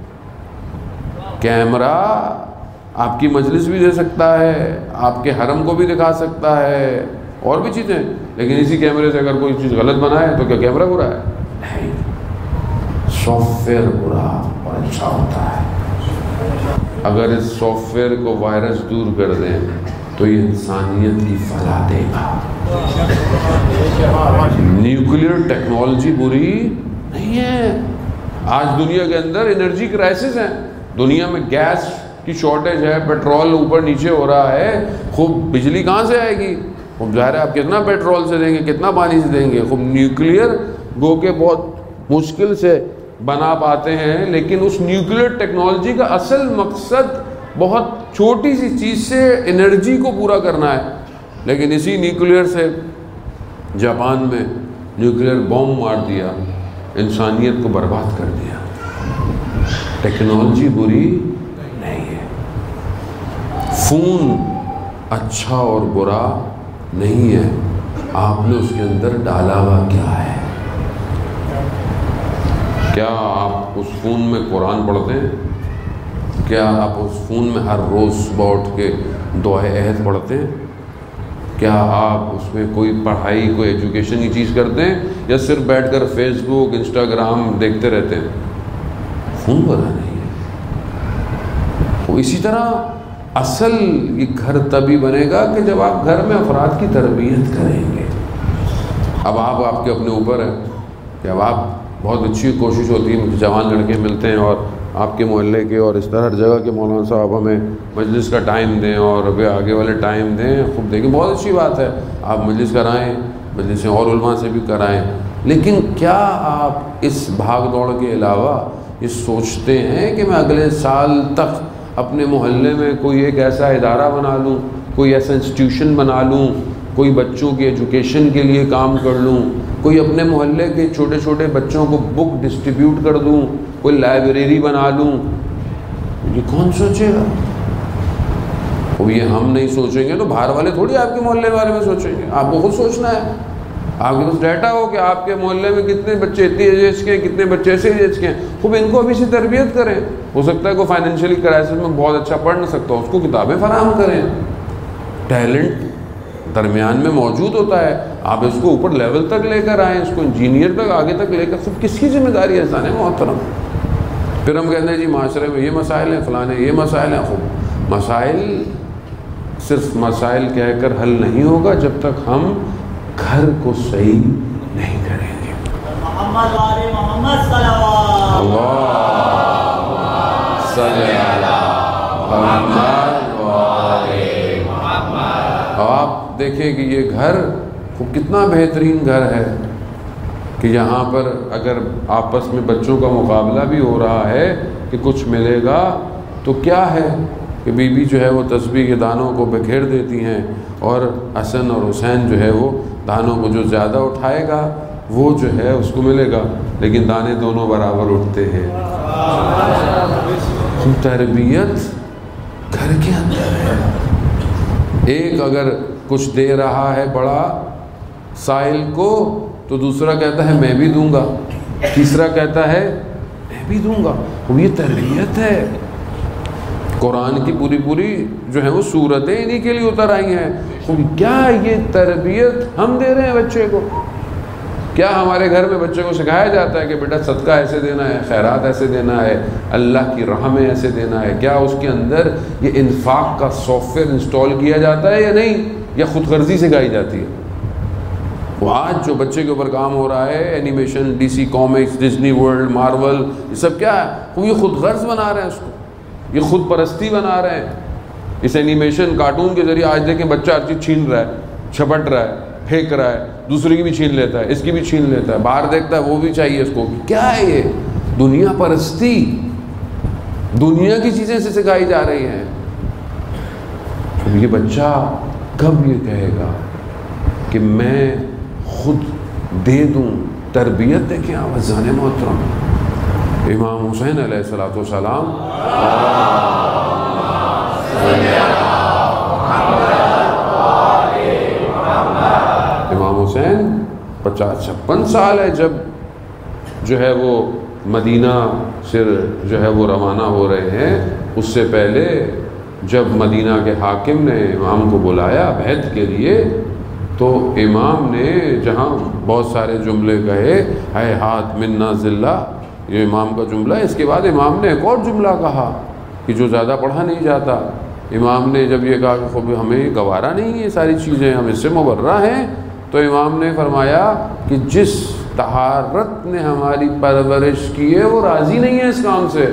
کیمرہ آپ کی مجلس بھی دے سکتا ہے، آپ کے حرم کو بھی دکھا سکتا ہے، اور بھی چیزیں. لیکن اسی کیمرے سے اگر کوئی چیز غلط بنائے تو کیا کیمرہ برا ہے؟ نہیں، سافٹ ویئر برا اور اچھا ہوتا ہے. اگر اس سافٹ ویئر کو وائرس دور کر دیں تو یہ انسانیت کی فلاح دے گا. نیوکلیئر ٹیکنالوجی بری نہیں ہے. آج دنیا کے اندر انرجی کرائسس ہے، دنیا میں گیس کی شارٹیج ہے، پیٹرول اوپر نیچے ہو رہا ہے. خوب بجلی کہاں سے آئے گی؟ خوب ظاہر ہے آپ کتنا پیٹرول سے دیں گے، کتنا پانی سے دیں گے. خوب نیوکلیئر گو کے بہت مشکل سے بنا پاتے ہیں، لیکن اس نیوکلیئر ٹیکنالوجی کا اصل مقصد بہت چھوٹی سی چیز سے انرجی کو پورا کرنا ہے. لیکن اسی نیوکلیئر سے جاپان میں نیوکلیئر بوم مار دیا، انسانیت کو برباد کر دیا. ٹیکنالوجی بری نہیں ہے، فون اچھا اور برا نہیں ہے. آپ نے اس کے اندر ڈالا ہوا کیا ہے؟ کیا آپ اس فون میں قرآن پڑھتے ہیں؟ کیا آپ اس فون میں ہر روز صبح اٹھ کے دعائے عہد پڑھتے ہیں؟ کیا آپ اس میں کوئی پڑھائی، کوئی ایجوکیشن کی چیز کرتے ہیں، یا صرف بیٹھ کر فیس بک، انسٹاگرام دیکھتے رہتے ہیں؟ فون برا نہیں ہے. اسی طرح اصل یہ گھر تبھی بنے گا کہ جب آپ گھر میں افراد کی تربیت کریں گے. اب آپ کے اپنے اوپر ہے کہ اب آپ بہت اچھی کوشش ہوتی ہے، جوان لڑکے ملتے ہیں اور آپ کے محلے کے اور اس طرح ہر جگہ کے مولانا صاحب ہمیں مجلس کا ٹائم دیں اور ابھی آگے والے ٹائم دیں. خوب دیکھیں، بہت اچھی بات ہے، آپ مجلس کرائیں، مجلسیں اور علماء سے بھی کرائیں. لیکن کیا آپ اس بھاگ دوڑ کے علاوہ یہ سوچتے ہیں کہ میں اگلے سال تک اپنے محلے میں کوئی ایک ایسا ادارہ بنا لوں، کوئی ایسا انسٹیٹیوشن بنا لوں، کوئی بچوں کی ایجوکیشن کے لیے کام کر لوں، کوئی اپنے محلے کے چھوٹے چھوٹے بچوں کو بک ڈسٹریبیوٹ کر دوں، کوئی لائبریری بنا لوں، یہ کون سوچے گا؟ اب یہ ہم نہیں سوچیں گے تو باہر والے تھوڑی آپ کے محلے والے میں سوچیں گے، آپ کو خود سوچنا ہے۔ آپ کے پاس ڈیٹا ہو کہ آپ کے محلے میں کتنے بچے اتنی ایج کے ہیں، کتنے بچے ایسے ایج کے ہیں، خوب ان کو ابھی سے تربیت کریں۔ ہو سکتا ہے کوئی فائنینشلی کرائسس میں بہت اچھا پڑھ نہ سکتا، اس کو کتابیں فراہم کریں۔ ٹیلنٹ درمیان میں موجود ہوتا ہے، آپ اس کو اوپر لیول تک لے کر آئیں، اس کو انجینئر تک آگے تک لے کر، سب کس کی ذمہ داری ہے؟ احسان محترم۔ پھر ہم کہتے ہیں جی معاشرے میں یہ مسائل ہیں، فلانے یہ مسائل ہیں۔ خوب مسائل صرف مسائل کہہ کر حل نہیں ہوگا جب تک ہم گھر کو صحیح نہیں کریں گے۔ محمد وعلی محمد صلوات اللہم صلی علی محمد وعلی محمد۔ آپ دیکھیں کہ یہ گھر کتنا بہترین گھر ہے کہ یہاں پر اگر آپس میں بچوں کا مقابلہ بھی ہو رہا ہے کہ کچھ ملے گا تو کیا ہے کہ بیوی جو ہے وہ تسبیح کے دانوں کو بکھیر دیتی ہیں، اور حسن اور حسین جو ہے وہ دانوں کو جو زیادہ اٹھائے گا وہ جو ہے اس کو ملے گا، لیکن دانے دونوں برابر اٹھتے ہیں۔ تربیت گھر کے اندر ہے۔ ایک اگر کچھ دے رہا ہے بڑا سائل کو تو دوسرا کہتا ہے میں بھی دوں گا، تیسرا کہتا ہے میں بھی دوں گا، وہ یہ تربیت ہے۔ قرآن کی پوری جو ہے وہ صورتیں انہی کے لیے اتر آئی ہیں۔ کیا یہ تربیت ہم دے رہے ہیں بچے کو؟ کیا ہمارے گھر میں بچے کو سکھایا جاتا ہے کہ بیٹا صدقہ ایسے دینا ہے، خیرات ایسے دینا ہے، اللہ کی راہ میں ایسے دینا ہے؟ کیا اس کے اندر یہ انفاق کا سافٹ ویئر انسٹال کیا جاتا ہے یا نہیں، یا خود غرضی سکھائی جاتی ہے؟ وہ آج جو بچے کے اوپر کام ہو رہا ہے، animation, D C comics, Disney world, Marvel, یہ سب کیا ہے؟ وہ یہ خود غرض بنا رہے ہیں اس کو، یہ خود پرستی بنا رہے ہیں۔ اس اینیمیشن کارٹون کے ذریعے آج دیکھیں بچہ ہر چیز چھین رہا ہے، چھپٹ رہا ہے، پھینک رہا ہے، دوسرے کی بھی چھین لیتا ہے، اس کی بھی چھین لیتا ہے، باہر دیکھتا ہے وہ بھی چاہیے اس کو۔ کیا ہے یہ؟ دنیا پرستی، دنیا کی چیزیں سے سکھائی جا رہی ہیں۔ یہ بچہ کب یہ کہے گا کہ میں خود دے دوں؟ تربیت دیکھیں آوازان محترم، امام حسین علیہ الصلوۃ والسلام، امام حسین 50-56 سال ہے جب جو ہے وہ مدینہ سے جو ہے وہ روانہ ہو رہے ہیں۔ اس سے پہلے جب مدینہ کے حاکم نے امام کو بلایا بیعت کے لیے تو امام نے جہاں بہت سارے جملے کہے، اے ہاتھ منا ذلہ، یہ امام کا جملہ ہے۔ اس کے بعد امام نے ایک اور جملہ کہا کہ جو زیادہ پڑھا نہیں جاتا۔ امام نے جب یہ کہا کہ خوب ہمیں گوارا نہیں ہے یہ ساری چیزیں، ہم اس سے مبرہ ہیں، تو امام نے فرمایا کہ جس طہارت نے ہماری پرورش کی ہے وہ راضی نہیں ہے اس کام سے۔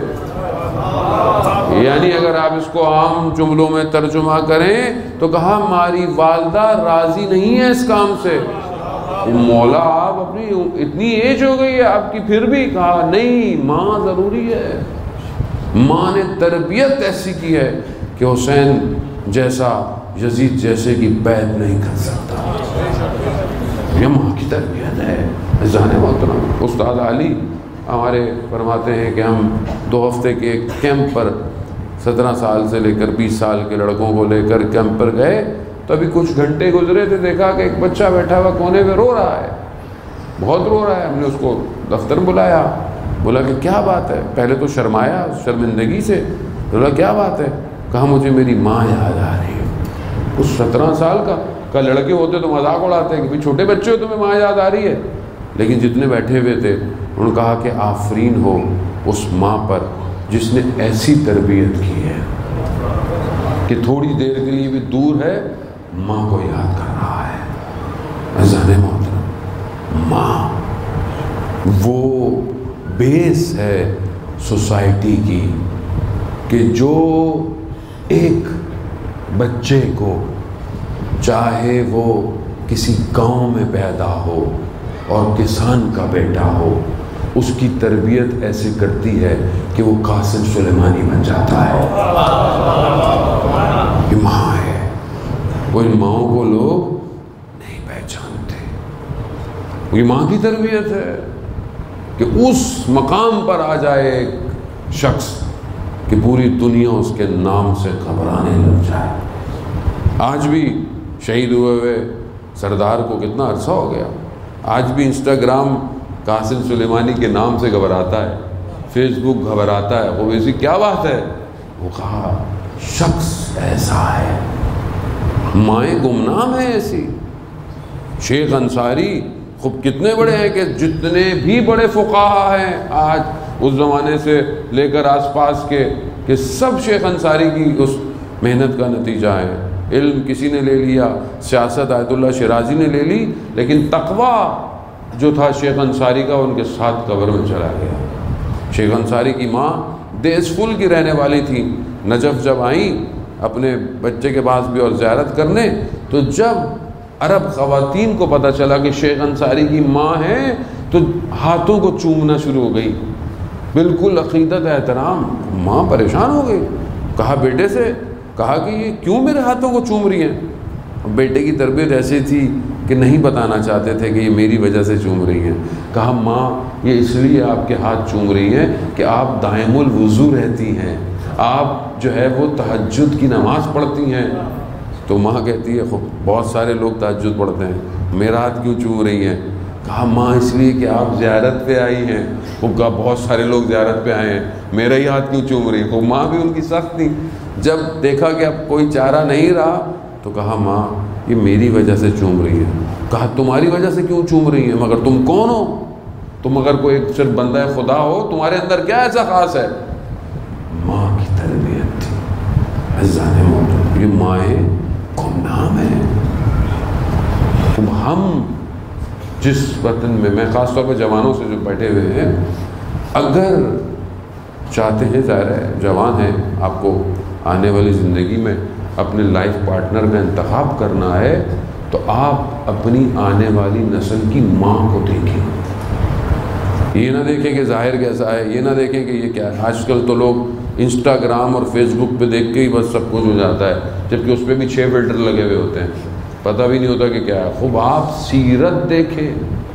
یعنی اگر آپ اس کو عام جملوں میں ترجمہ کریں تو کہا ہماری والدہ راضی نہیں ہے اس کام سے۔ مولا آپ اپنی اتنی ایج ہو گئی ہے آپ کی، پھر بھی کہا نہیں ماں ضروری ہے۔ ماں نے تربیت ایسی کی ہے کہ حسین جیسا یزید جیسے کی بیعت نہیں کر سکتا۔ یہ ماں کی تربیت ہے۔ عزیزان محترم، استاد علی ہمارے فرماتے ہیں کہ ہم 2 ہفتے کے ایک کیمپ پر 17 سال سے لے کر 20 سال کے لڑکوں کو لے کر کیمپ پر گئے، تو ابھی کچھ گھنٹے گزرے تھے، دیکھا کہ ایک بچہ بیٹھا ہوا کونے میں رو رہا ہے، بہت رو رہا ہے۔ ہم نے اس کو دفتر بلایا، بولا کہ کیا بات ہے؟ پہلے تو شرمایا شرمندگی سے، بولا کیا بات ہے؟ کہا مجھے میری ماں یاد آ رہی ہے۔ اس 17 سال کا لڑکے ہوتے تو مذاق اڑاتے ہیں کہ بھئی چھوٹے بچے ہو تمہیں ماں یاد آ رہی ہے، لیکن جتنے بیٹھے ہوئے تھے انہوں نے کہا کہ آفرین ہو اس ماں پر جس نے ایسی تربیت کی ہے کہ تھوڑی دیر کے لیے بھی دور ہے ماں کو یاد کر رہا ہے۔ عزیزان محترم، ماں وہ بیس ہے سوسائٹی کی کہ جو ایک بچے کو چاہے وہ کسی گاؤں میں پیدا ہو اور کسان کا بیٹا ہو، اس کی تربیت ایسے کرتی ہے کہ وہ قاسم سلیمانی بن جاتا ہے. یہ ماں ہے. وہ ان ماؤں کو لوگ نہیں پہچانتے. یہ ماں کی تربیت ہے کہ اس مقام پر آ جائے ایک شخص کہ پوری دنیا اس کے نام سے گھبرانے لگ جائے. آج بھی شہید ہوئے سردار کو کتنا عرصہ ہو گیا. آج بھی انسٹاگرام قاسم سلیمانی کے نام سے گھبراتا ہے, فیس بک گھبراتا ہے. وہ ایسی کیا بات ہے؟ وہ کہا شخص ایسا ہے, مائیں گمنام ہیں ایسی. شیخ انصاری خوب کتنے بڑے ہیں کہ جتنے بھی بڑے فقہا ہیں آج اس زمانے سے لے کر آس پاس کے کہ سب شیخ انصاری کی اس محنت کا نتیجہ ہے. علم کسی نے لے لیا, سیاست آیت اللہ شیرازی نے لے لی, لیکن تقویٰ جو تھا شیخ انصاری کا ان کے ساتھ قبر میں چلا گیا. شیخ انصاری کی ماں دیس فل کی رہنے والی تھی. نجف جب آئیں اپنے بچے کے پاس بھی اور زیارت کرنے, تو جب عرب خواتین کو پتہ چلا کہ شیخ انصاری کی ماں ہے تو ہاتھوں کو چومنا شروع ہو گئی, بالکل عقیدت احترام. ماں پریشان ہو گئی, کہا بیٹے سے, کہا کہ یہ کیوں میرے ہاتھوں کو چوم رہی ہیں؟ بیٹے کی تربیت ایسی تھی کہ نہیں بتانا چاہتے تھے کہ یہ میری وجہ سے چوم رہی ہیں. کہا ماں یہ اس لیے آپ کے ہاتھ چوم رہی ہیں کہ آپ دائم الوضو رہتی ہیں, آپ جو ہے وہ تہجد کی نماز پڑھتی ہیں. تو ماں کہتی ہے بہت سارے لوگ تہجد پڑھتے ہیں, میرا ہاتھ کیوں چوم رہی ہیں؟ کہا ماں اس لیے کہ آپ زیارت پہ آئی ہیں. وہ کہا بہت سارے لوگ زیارت پہ آئے ہیں, میرا ہی ہاتھ کیوں چوم رہی ہے؟ ماں بھی ان کی سخت تھی. جب دیکھا کہ اب کوئی چارہ نہیں رہا تو کہا ماں یہ میری وجہ سے چوم رہی ہے. کہا تمہاری وجہ سے کیوں چوم رہی ہیں؟ مگر تم کون ہو؟ تم اگر کوئی صرف بندہ خدا ہو, تمہارے اندر کیا ایسا خاص ہے؟ ماں کی تربیت تھی. عزیزان محترم, یہ مائیں گمنام ہیں. ہم جس وطن میں خاص طور پہ جوانوں سے جو بیٹھے ہوئے ہیں, اگر چاہتے ہیں, ظاہر ہے جوان ہیں, آپ کو آنے والی زندگی میں اپنے لائف پارٹنر کا انتخاب کرنا ہے, تو آپ اپنی آنے والی نسل کی ماں کو دیکھیں. یہ نہ دیکھیں کہ ظاہر کیسا ہے, یہ نہ دیکھیں کہ یہ کیا ہے. آج کل تو لوگ انسٹاگرام اور فیس بک پہ دیکھ کے ہی بس سب کچھ ہو جاتا ہے, جبکہ اس پہ بھی 6 فلٹر لگے ہوئے ہوتے ہیں, پتہ بھی نہیں ہوتا کہ کیا ہے. خوب آپ سیرت دیکھیں,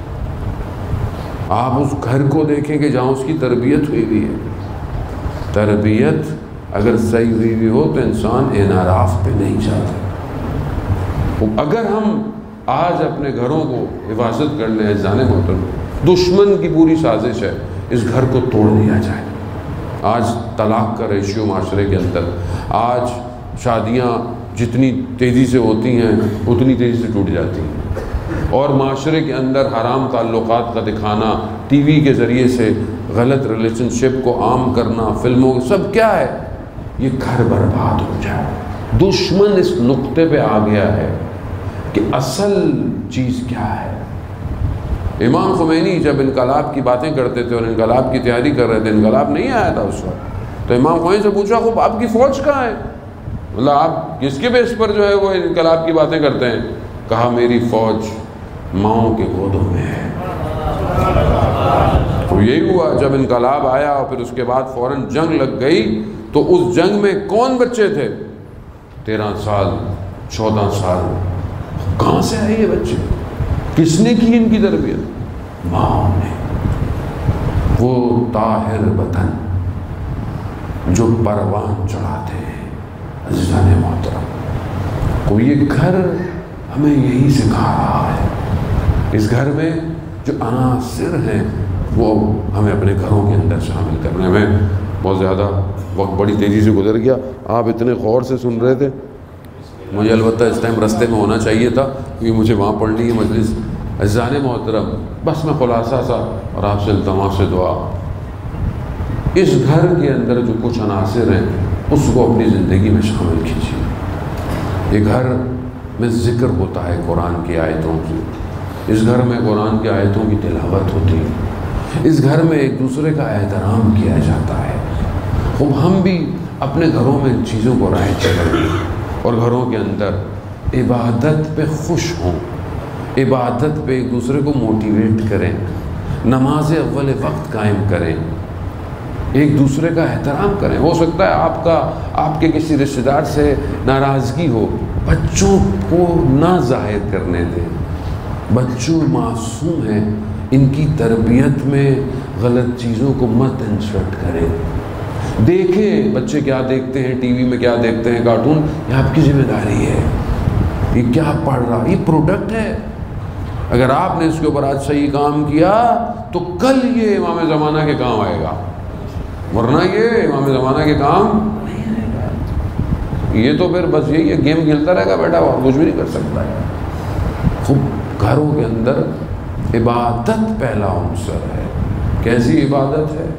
آپ اس گھر کو دیکھیں کہ جہاں اس کی تربیت ہوئی ہوئی ہے. تربیت اگر صحیح ہوئی ہوئی ہو تو انسان انحراف پہ نہیں جاتا. اگر ہم آج اپنے گھروں کو حفاظت کر لیں, عزیزان محترم, دشمن کی پوری سازش ہے اس گھر کو توڑ دیا جائے. آج طلاق کا ریشیو معاشرے کے اندر, آج شادیاں جتنی تیزی سے ہوتی ہیں اتنی تیزی سے ٹوٹ جاتی ہیں, اور معاشرے کے اندر حرام تعلقات کا دکھانا, ٹی وی کے ذریعے سے غلط ریلیشن شپ کو عام کرنا, فلموں سب کیا ہے, یہ گھر برباد ہو جائے. دشمن اس نقطے پہ آ گیا ہے کہ اصل چیز کیا ہے. امام خمینی جب انقلاب کی باتیں کرتے تھے اور انقلاب کی تیاری کر رہے تھے, انقلاب نہیں آیا تھا اس وقت, تو امام خمینی سے پوچھا خوب آپ کی فوج کہاں ہے, مطلب آپ کس کے بیس پر جو ہے وہ انقلاب کی باتیں کرتے ہیں؟ کہا میری فوج ماؤں کے گودوں میں ہے. تو یہی ہوا جب انقلاب آیا اور پھر اس کے بعد فوراً جنگ لگ گئی, تو اس جنگ میں کون بچے تھے؟ 13 سال 14 سال. کہاں سے آئے یہ بچے؟ کس نے کی ان کی تربیت؟ ماں نے. وہ طاہر بدن جو پروان چڑھاتے ہیں. عزیزان محترم, کو یہ گھر ہمیں یہی سکھا رہا ہے. اس گھر میں جو عناصر ہیں وہ ہمیں اپنے گھروں کے اندر شامل کرنے میں. بہت زیادہ وقت بڑی تیزی سے گزر گیا, آپ اتنے غور سے سن رہے تھے. مجھے البتہ اس ٹائم رستے میں ہونا چاہیے تھا کیونکہ مجھے وہاں پڑھنی ہے مجلس. عزیزان محترم, بس میں خلاصہ سا اور آپ سے التماس سے دعا, اس گھر کے اندر جو کچھ عناصر ہیں اس کو اپنی زندگی میں شامل کیجیے. یہ گھر میں ذکر ہوتا ہے قرآن کی آیتوں سے, اس گھر میں قرآن کی آیتوں کی تلاوت ہوتی ہے, اس گھر میں ایک دوسرے کا احترام کیا جاتا ہے. خوب ہم بھی اپنے گھروں میں ان چیزوں کو رائج کریں اور گھروں کے اندر عبادت پہ خوش ہوں, عبادت پہ ایک دوسرے کو موٹیویٹ کریں. نماز اول وقت قائم کریں، ایک دوسرے کا احترام کریں. ہو سکتا ہے آپ کے کسی رشتہ دار سے ناراضگی ہو، بچوں کو نہ ظاہر کرنے دیں. بچوں معصوم ہیں، ان کی تربیت میں غلط چیزوں کو مت انسرٹ کریں. دیکھیں بچے کیا دیکھتے ہیں، ٹی وی میں کیا دیکھتے ہیں، کارٹون، یہ آپ کی ذمہ داری ہے. یہ کیا پڑھ رہا، یہ پروڈکٹ ہے. اگر آپ نے اس کے اوپر آج صحیح کام کیا تو کل یہ امام زمانہ کے کام آئے گا، ورنہ یہ امام زمانہ کے کام نہیں آئے گا. یہ تو پھر بس یہی ہے، گیم کھیلتا رہے گا بیٹا، وہ کچھ بھی نہیں کر سکتا ہے. خوب گھروں کے اندر عبادت پہلا عنصر ہے. کیسی عبادت ہے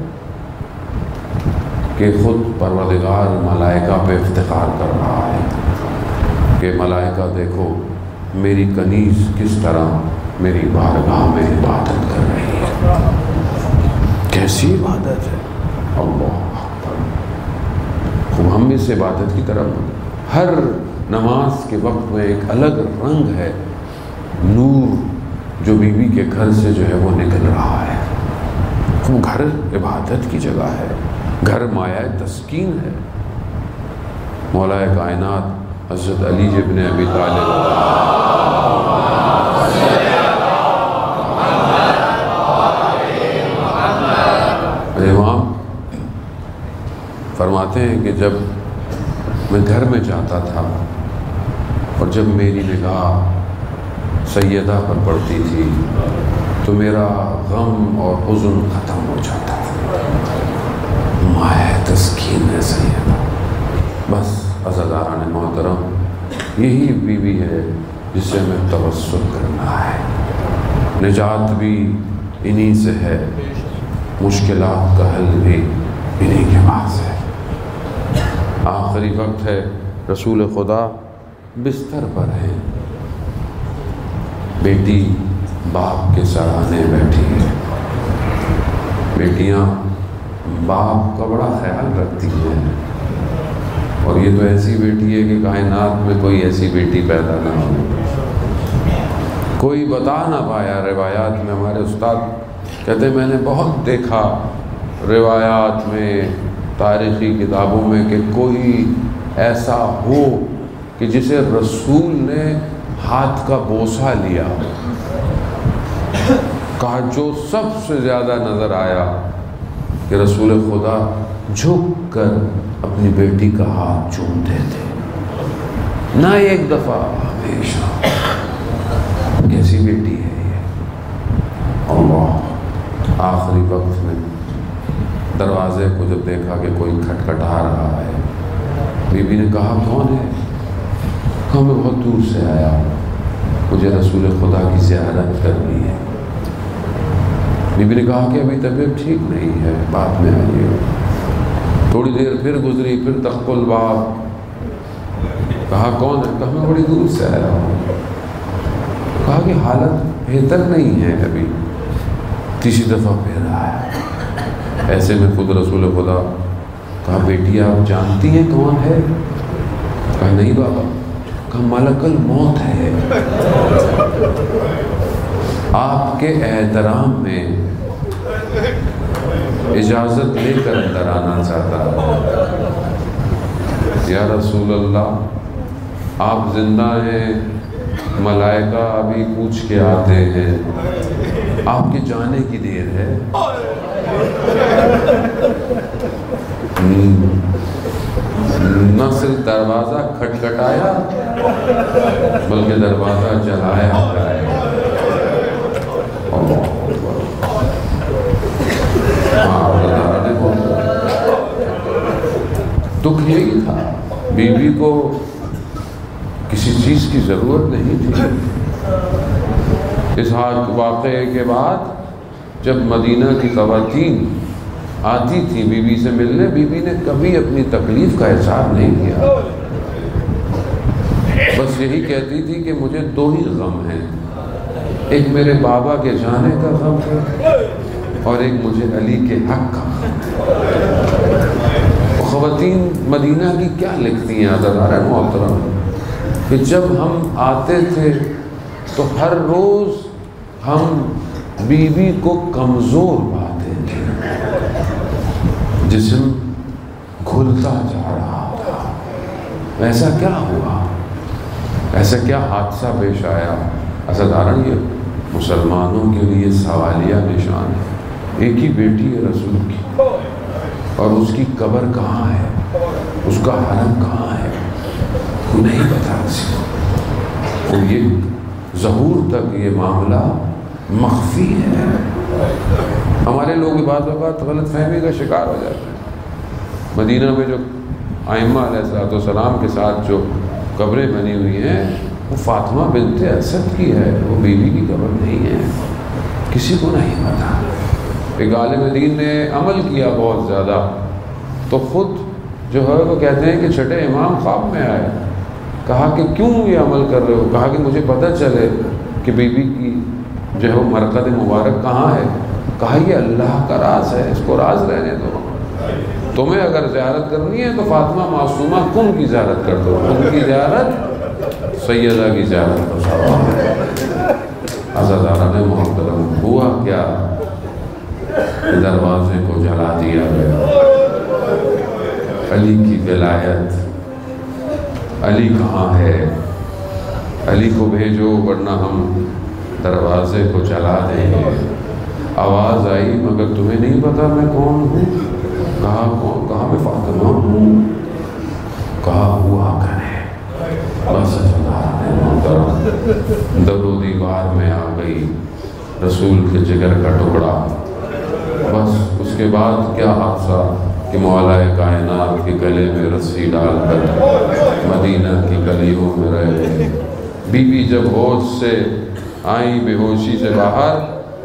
کہ خود پروردگار ملائکہ پہ افتخار کر رہا ہے کہ ملائکہ دیکھو میری کنیز کس طرح میری بارگاہ میں عبادت کر رہی ہے. کیسی عبادت ہے، اللہ اکبر. خوب ہم اس عبادت کی طرف، ہر نماز کے وقت میں ایک الگ رنگ ہے، نور جو بیوی کے گھر سے جو ہے وہ نکل رہا ہے. خوب گھر عبادت کی جگہ ہے، گھر مایہ تسکین ہے. مولا کائنات حضرت علی ابن ابی طالب امام فرماتے ہیں کہ جب میں گھر میں جاتا تھا اور جب میری نگاہ سیدہ پر پڑتی تھی تو میرا غم اور حزن ختم ہو جاتا تھا. مایہ تسکین ہے سیدہ. بس عزیزان محترم، یہی بیوی ہے جس سے ہمیں توسل کرنا ہے. نجات بھی انہی سے ہے، مشکلات کا حل بھی انہی کے پاس ہے. آخری وقت ہے، رسول خدا بستر پر ہیں، بیٹی باپ کے سرانے بیٹھی ہے. بیٹیاں باپ کا بڑا خیال رکھتی ہیں، اور یہ تو ایسی بیٹی ہے کہ کائنات میں کوئی ایسی بیٹی پیدا نہ ہو. کوئی بتا نہ پایا. روایات میں ہمارے استاد کہتے ہیں میں نے بہت دیکھا روایات میں، تاریخی کتابوں میں، کہ کوئی ایسا ہو کہ جسے رسول نے ہاتھ کا بوسہ لیا. کہا جو سب سے زیادہ نظر آیا کہ رسول خدا جھک کر اپنی بیٹی کا ہاتھ چومتے تھے، نہ ایک دفعہ، ہمیشہ. کیسی بیٹی ہے یہ، اللہ. آخری وقت میں دروازے کو جب دیکھا کہ کوئی کھٹکھٹا رہا ہے، بی بی نے کہا کون ہے؟ کہا میں بہت دور سے آیا ہوں، مجھے رسول خدا کی زیارت کرنی ہے. بی بی نے کہا کہ ابھی طبیعت ٹھیک نہیں ہے، بعد میں آئیے. تھوڑی دیر پھر گزری، پھر دق الباب. کہا کون ہے؟ کہا میں بڑی دور سے آیا ہوں. کہا کہ حالت بہتر نہیں ہے ابھی. تیسری دفعہ پھر آیا. ایسے میں خود رسول خدا. کہا بیٹی آپ جانتی ہیں کون ہے؟ کہا نہیں بابا. کہا ملک الموت ہے، آپ کے احترام میں اجازت لے کر اندر آنا چاہتا ہے. یا رسول اللہ آپ زندہ ہیں، ملائکہ ابھی پوچھ کے آتے ہیں، آپ کے جانے کی دیر ہے. نہ صرف دروازہ کھٹکھٹایا بلکہ دروازہ جلایا گیا. دکھ یہی تھا، بیوی کو کسی چیز کی ضرورت نہیں تھی. اس واقعے کے بعد جب مدینہ کی خواتین آتی تھی بیوی سے ملنے، بیوی نے کبھی اپنی تکلیف کا اظہار نہیں کیا. بس یہی کہتی تھی کہ مجھے دو ہی غم ہیں، ایک میرے بابا کے جانے کا غم ہے اور ایک مجھے علی کے حق کا غم ہے. خواتین مدینہ کی کیا لکھتی ہیں عزیزان محترم، کہ جب ہم آتے تھے تو ہر روز ہم بیوی کو کمزور پاتے تھے، جسم کھلتا جا رہا تھا۔ ایسا کیا ہوا؟ ایسا کیا حادثہ پیش آیا؟ عزاداران یہ مسلمانوں کے لیے سوالیہ نشان ہے۔ ایک ہی بیٹی ہے رسول کی، اور اس کی قبر کہاں ہے، اس کا حرم کہاں ہے، نہیں پتا کسی کو۔ اور یہ ظہور تک یہ معاملہ مخفی ہے۔ ہمارے لوگ بعض اوقات غلط فہمی کا شکار ہو جاتے ہیں۔ مدینہ میں جو ائمہ علیہ السلام کے ساتھ جو قبریں بنی ہوئی ہیں وہ فاطمہ بنت اسد کی ہے، وہ بیوی کی قبر نہیں ہے، کسی کو نہیں پتا۔ ایک عالم دین نے عمل کیا بہت زیادہ، تو خود جو ہے وہ کہتے ہیں کہ چھٹے امام خواب میں آئے، کہا کہ کیوں یہ عمل کر رہے ہو؟ کہا کہ مجھے پتہ چلے کہ بیوی کی جو ہے وہ مرقد مبارک کہاں ہے۔ کہا یہ اللہ کا راز ہے، اس کو راز رہنے دو، تمہیں اگر زیارت کرنی ہے تو فاطمہ معصومہ کن کی زیارت کر دو، ان کی زیارت سیدہ کی زیارت کر۔ عزاداران محترم، ہوا کیا کہ دروازے کو جلا دیا گیا۔ علی کی ولایت، علی کہاں ہے؟ علی کو بھیجو ورنہ ہم دروازے کو جلا دیں گے۔ آواز آئی مگر تمہیں نہیں پتا میں کون ہوں؟ کہا کون؟ کہا میں فاطمہ ہوں۔ کہا ہوا کرے بس درو دیوار میں آ گئی رسول کے جگر کا ٹکڑا۔ بس اس کے بعد کیا حادثہ کہ مولا کائنات کے گلے میں رسی ڈال کر مدینہ کی گلیوں میں رہے۔ بیوی جب ہوش سے آئیں بے ہوشی سے باہر،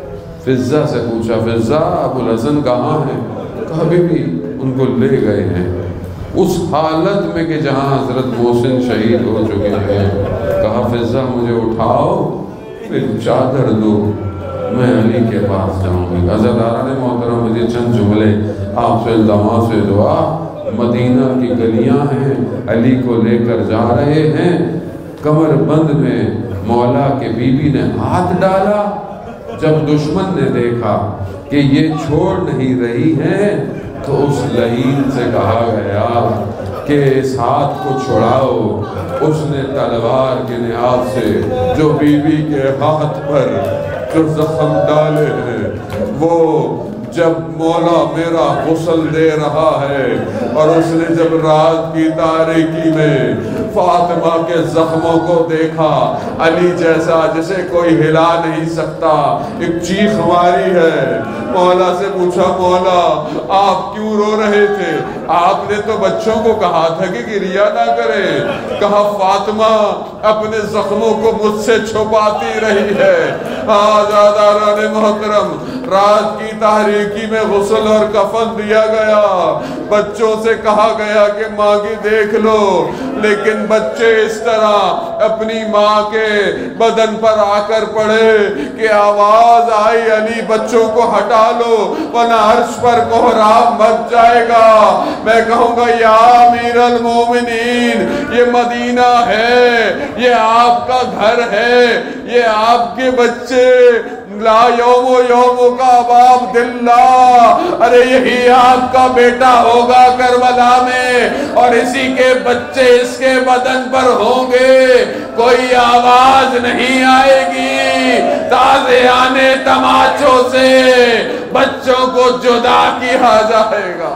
فضہ سے پوچھا فضہ ابو الحسن کہاں ہیں؟ کہا بیوی ان کو لے گئے ہیں، اس حالت میں کہ جہاں حضرت محسن شہید ہو چکے ہیں۔ کہا فضہ مجھے اٹھاؤ، پھر چادر دو، میں علی کے پاس جاؤں گی۔ عزاداران محترم، مجھے چند جملے آپ سے التماس سے دعا۔ مدینہ کی گلیاں ہیں، علی کو لے کر جا رہے ہیں، کمر بند میں مولا کے بیوی نے ہاتھ ڈالا۔ جب دشمن نے دیکھا کہ یہ چھوڑ نہیں رہی ہیں تو اس لعین سے کہا گیا کہ اس ہاتھ کو چھڑاؤ۔ اس نے تلوار کے نہاد سے جو بیوی کے ہاتھ پر جو زخم ڈالے ہیں، وہ جب مولا میرا غسل دے رہا ہے اور اس نے جب رات کی تاریکی میں فاطمہ کے زخموں کو دیکھا، علی جیسا جسے کوئی ہلا نہیں سکتا، ایک چیخ ماری ہے۔ مولا سے پوچھا مولا آپ کیوں رو رہے تھے؟ آپ نے تو بچوں کو کہا تھا کہ گریہ نہ کرے۔ کہا فاطمہ اپنے زخموں کو مجھ سے چھپاتی رہی ہے۔ عزاداران محترم، رات کی تاریکی میں غسل اور کفن دیا گیا، بچوں سے کہا گیا کہ ماں کی دیکھ لو، لیکن بچے اس طرح اپنی ماں کے بدن پر آ کر پڑے کہ آواز آئی علی بچوں کو ہٹا لو ورنہ عرش پر کوہرام مچ جائے گا۔ میں کہوں گا یا امیر المومنین، یہ مدینہ ہے، یہ آپ کا گھر ہے، یہ آپ کے بچے، لا یوم کا باب دلہ، ارے یہی آپ کا بیٹا ہوگا کربلا میں اور اسی کے بچے اس کے بدن پر ہوں گے۔ کوئی آواز نہیں آئے گی، تازیانے تماچوں سے بچوں کو جدا کیا جائے گا۔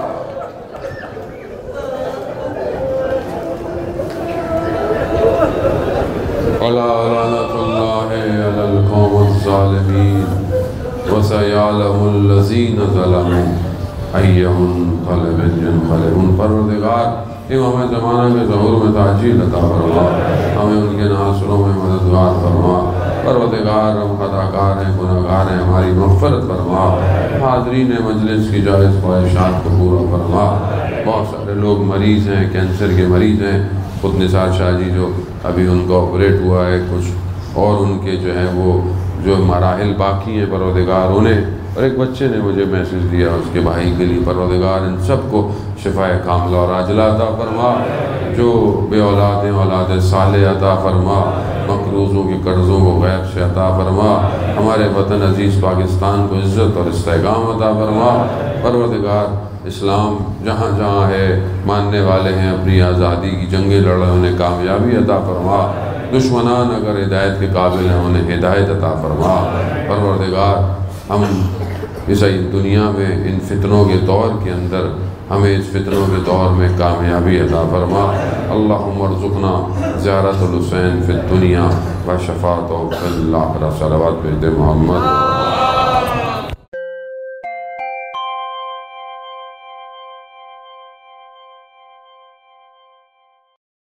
الا لعنۃ اللہ علی القوم الظالمین وسیعلم الذین ظلموا ای منقلب ینقلبون۔ پروردگار امام زمانہ کے ظہور میں تعجیل عطا فرما، ہمیں ان کے ناصروں میں مددگار فرما۔ پروردگار ہم خطاکار ہیں، گناہگار ہیں، ہماری مغفرت فرما۔ حاضرین مجلس کی جائز خواہشات کو پورا فرما۔ بہت سارے لوگ مریض ہیں، کینسر کے مریض ہیں، خود نثار شاہ جی جو ابھی ان کا آپریٹ ہوا ہے، کچھ اور ان کے جو ہے وہ جو مراحل باقی ہیں پروردگار انہیں، اور ایک بچے نے مجھے میسیج دیا اس کے بھائی کے لیے، پروردگار ان سب کو شفاء کاملہ اور عاجلہ عطا فرما، جو بے اولاد ہیں اولاد صالح عطا فرما، مقروضوں کے قرضوں کو غیب سے عطا فرما، ہمارے وطن عزیز پاکستان کو عزت اور استحکام عطا فرما۔ پروردگار اسلام جہاں جہاں ہے ماننے والے ہیں اپنی آزادی کی جنگیں لڑ رہے انہیں کامیابی عطا فرما، دشمنان اگر ہدایت کے قابل ہیں انہیں ہدایت عطا فرما۔ پروردگار ہم اس دنیا میں ان فتنوں کے دور کے اندر ہمیں اس فتنوں کے دور میں کامیابی عطا فرما۔ اللہم ارزقنا زیارت الحسین فی الدنیا و شفاعتہ فی الآخرہ۔ صلوات پہ محمد۔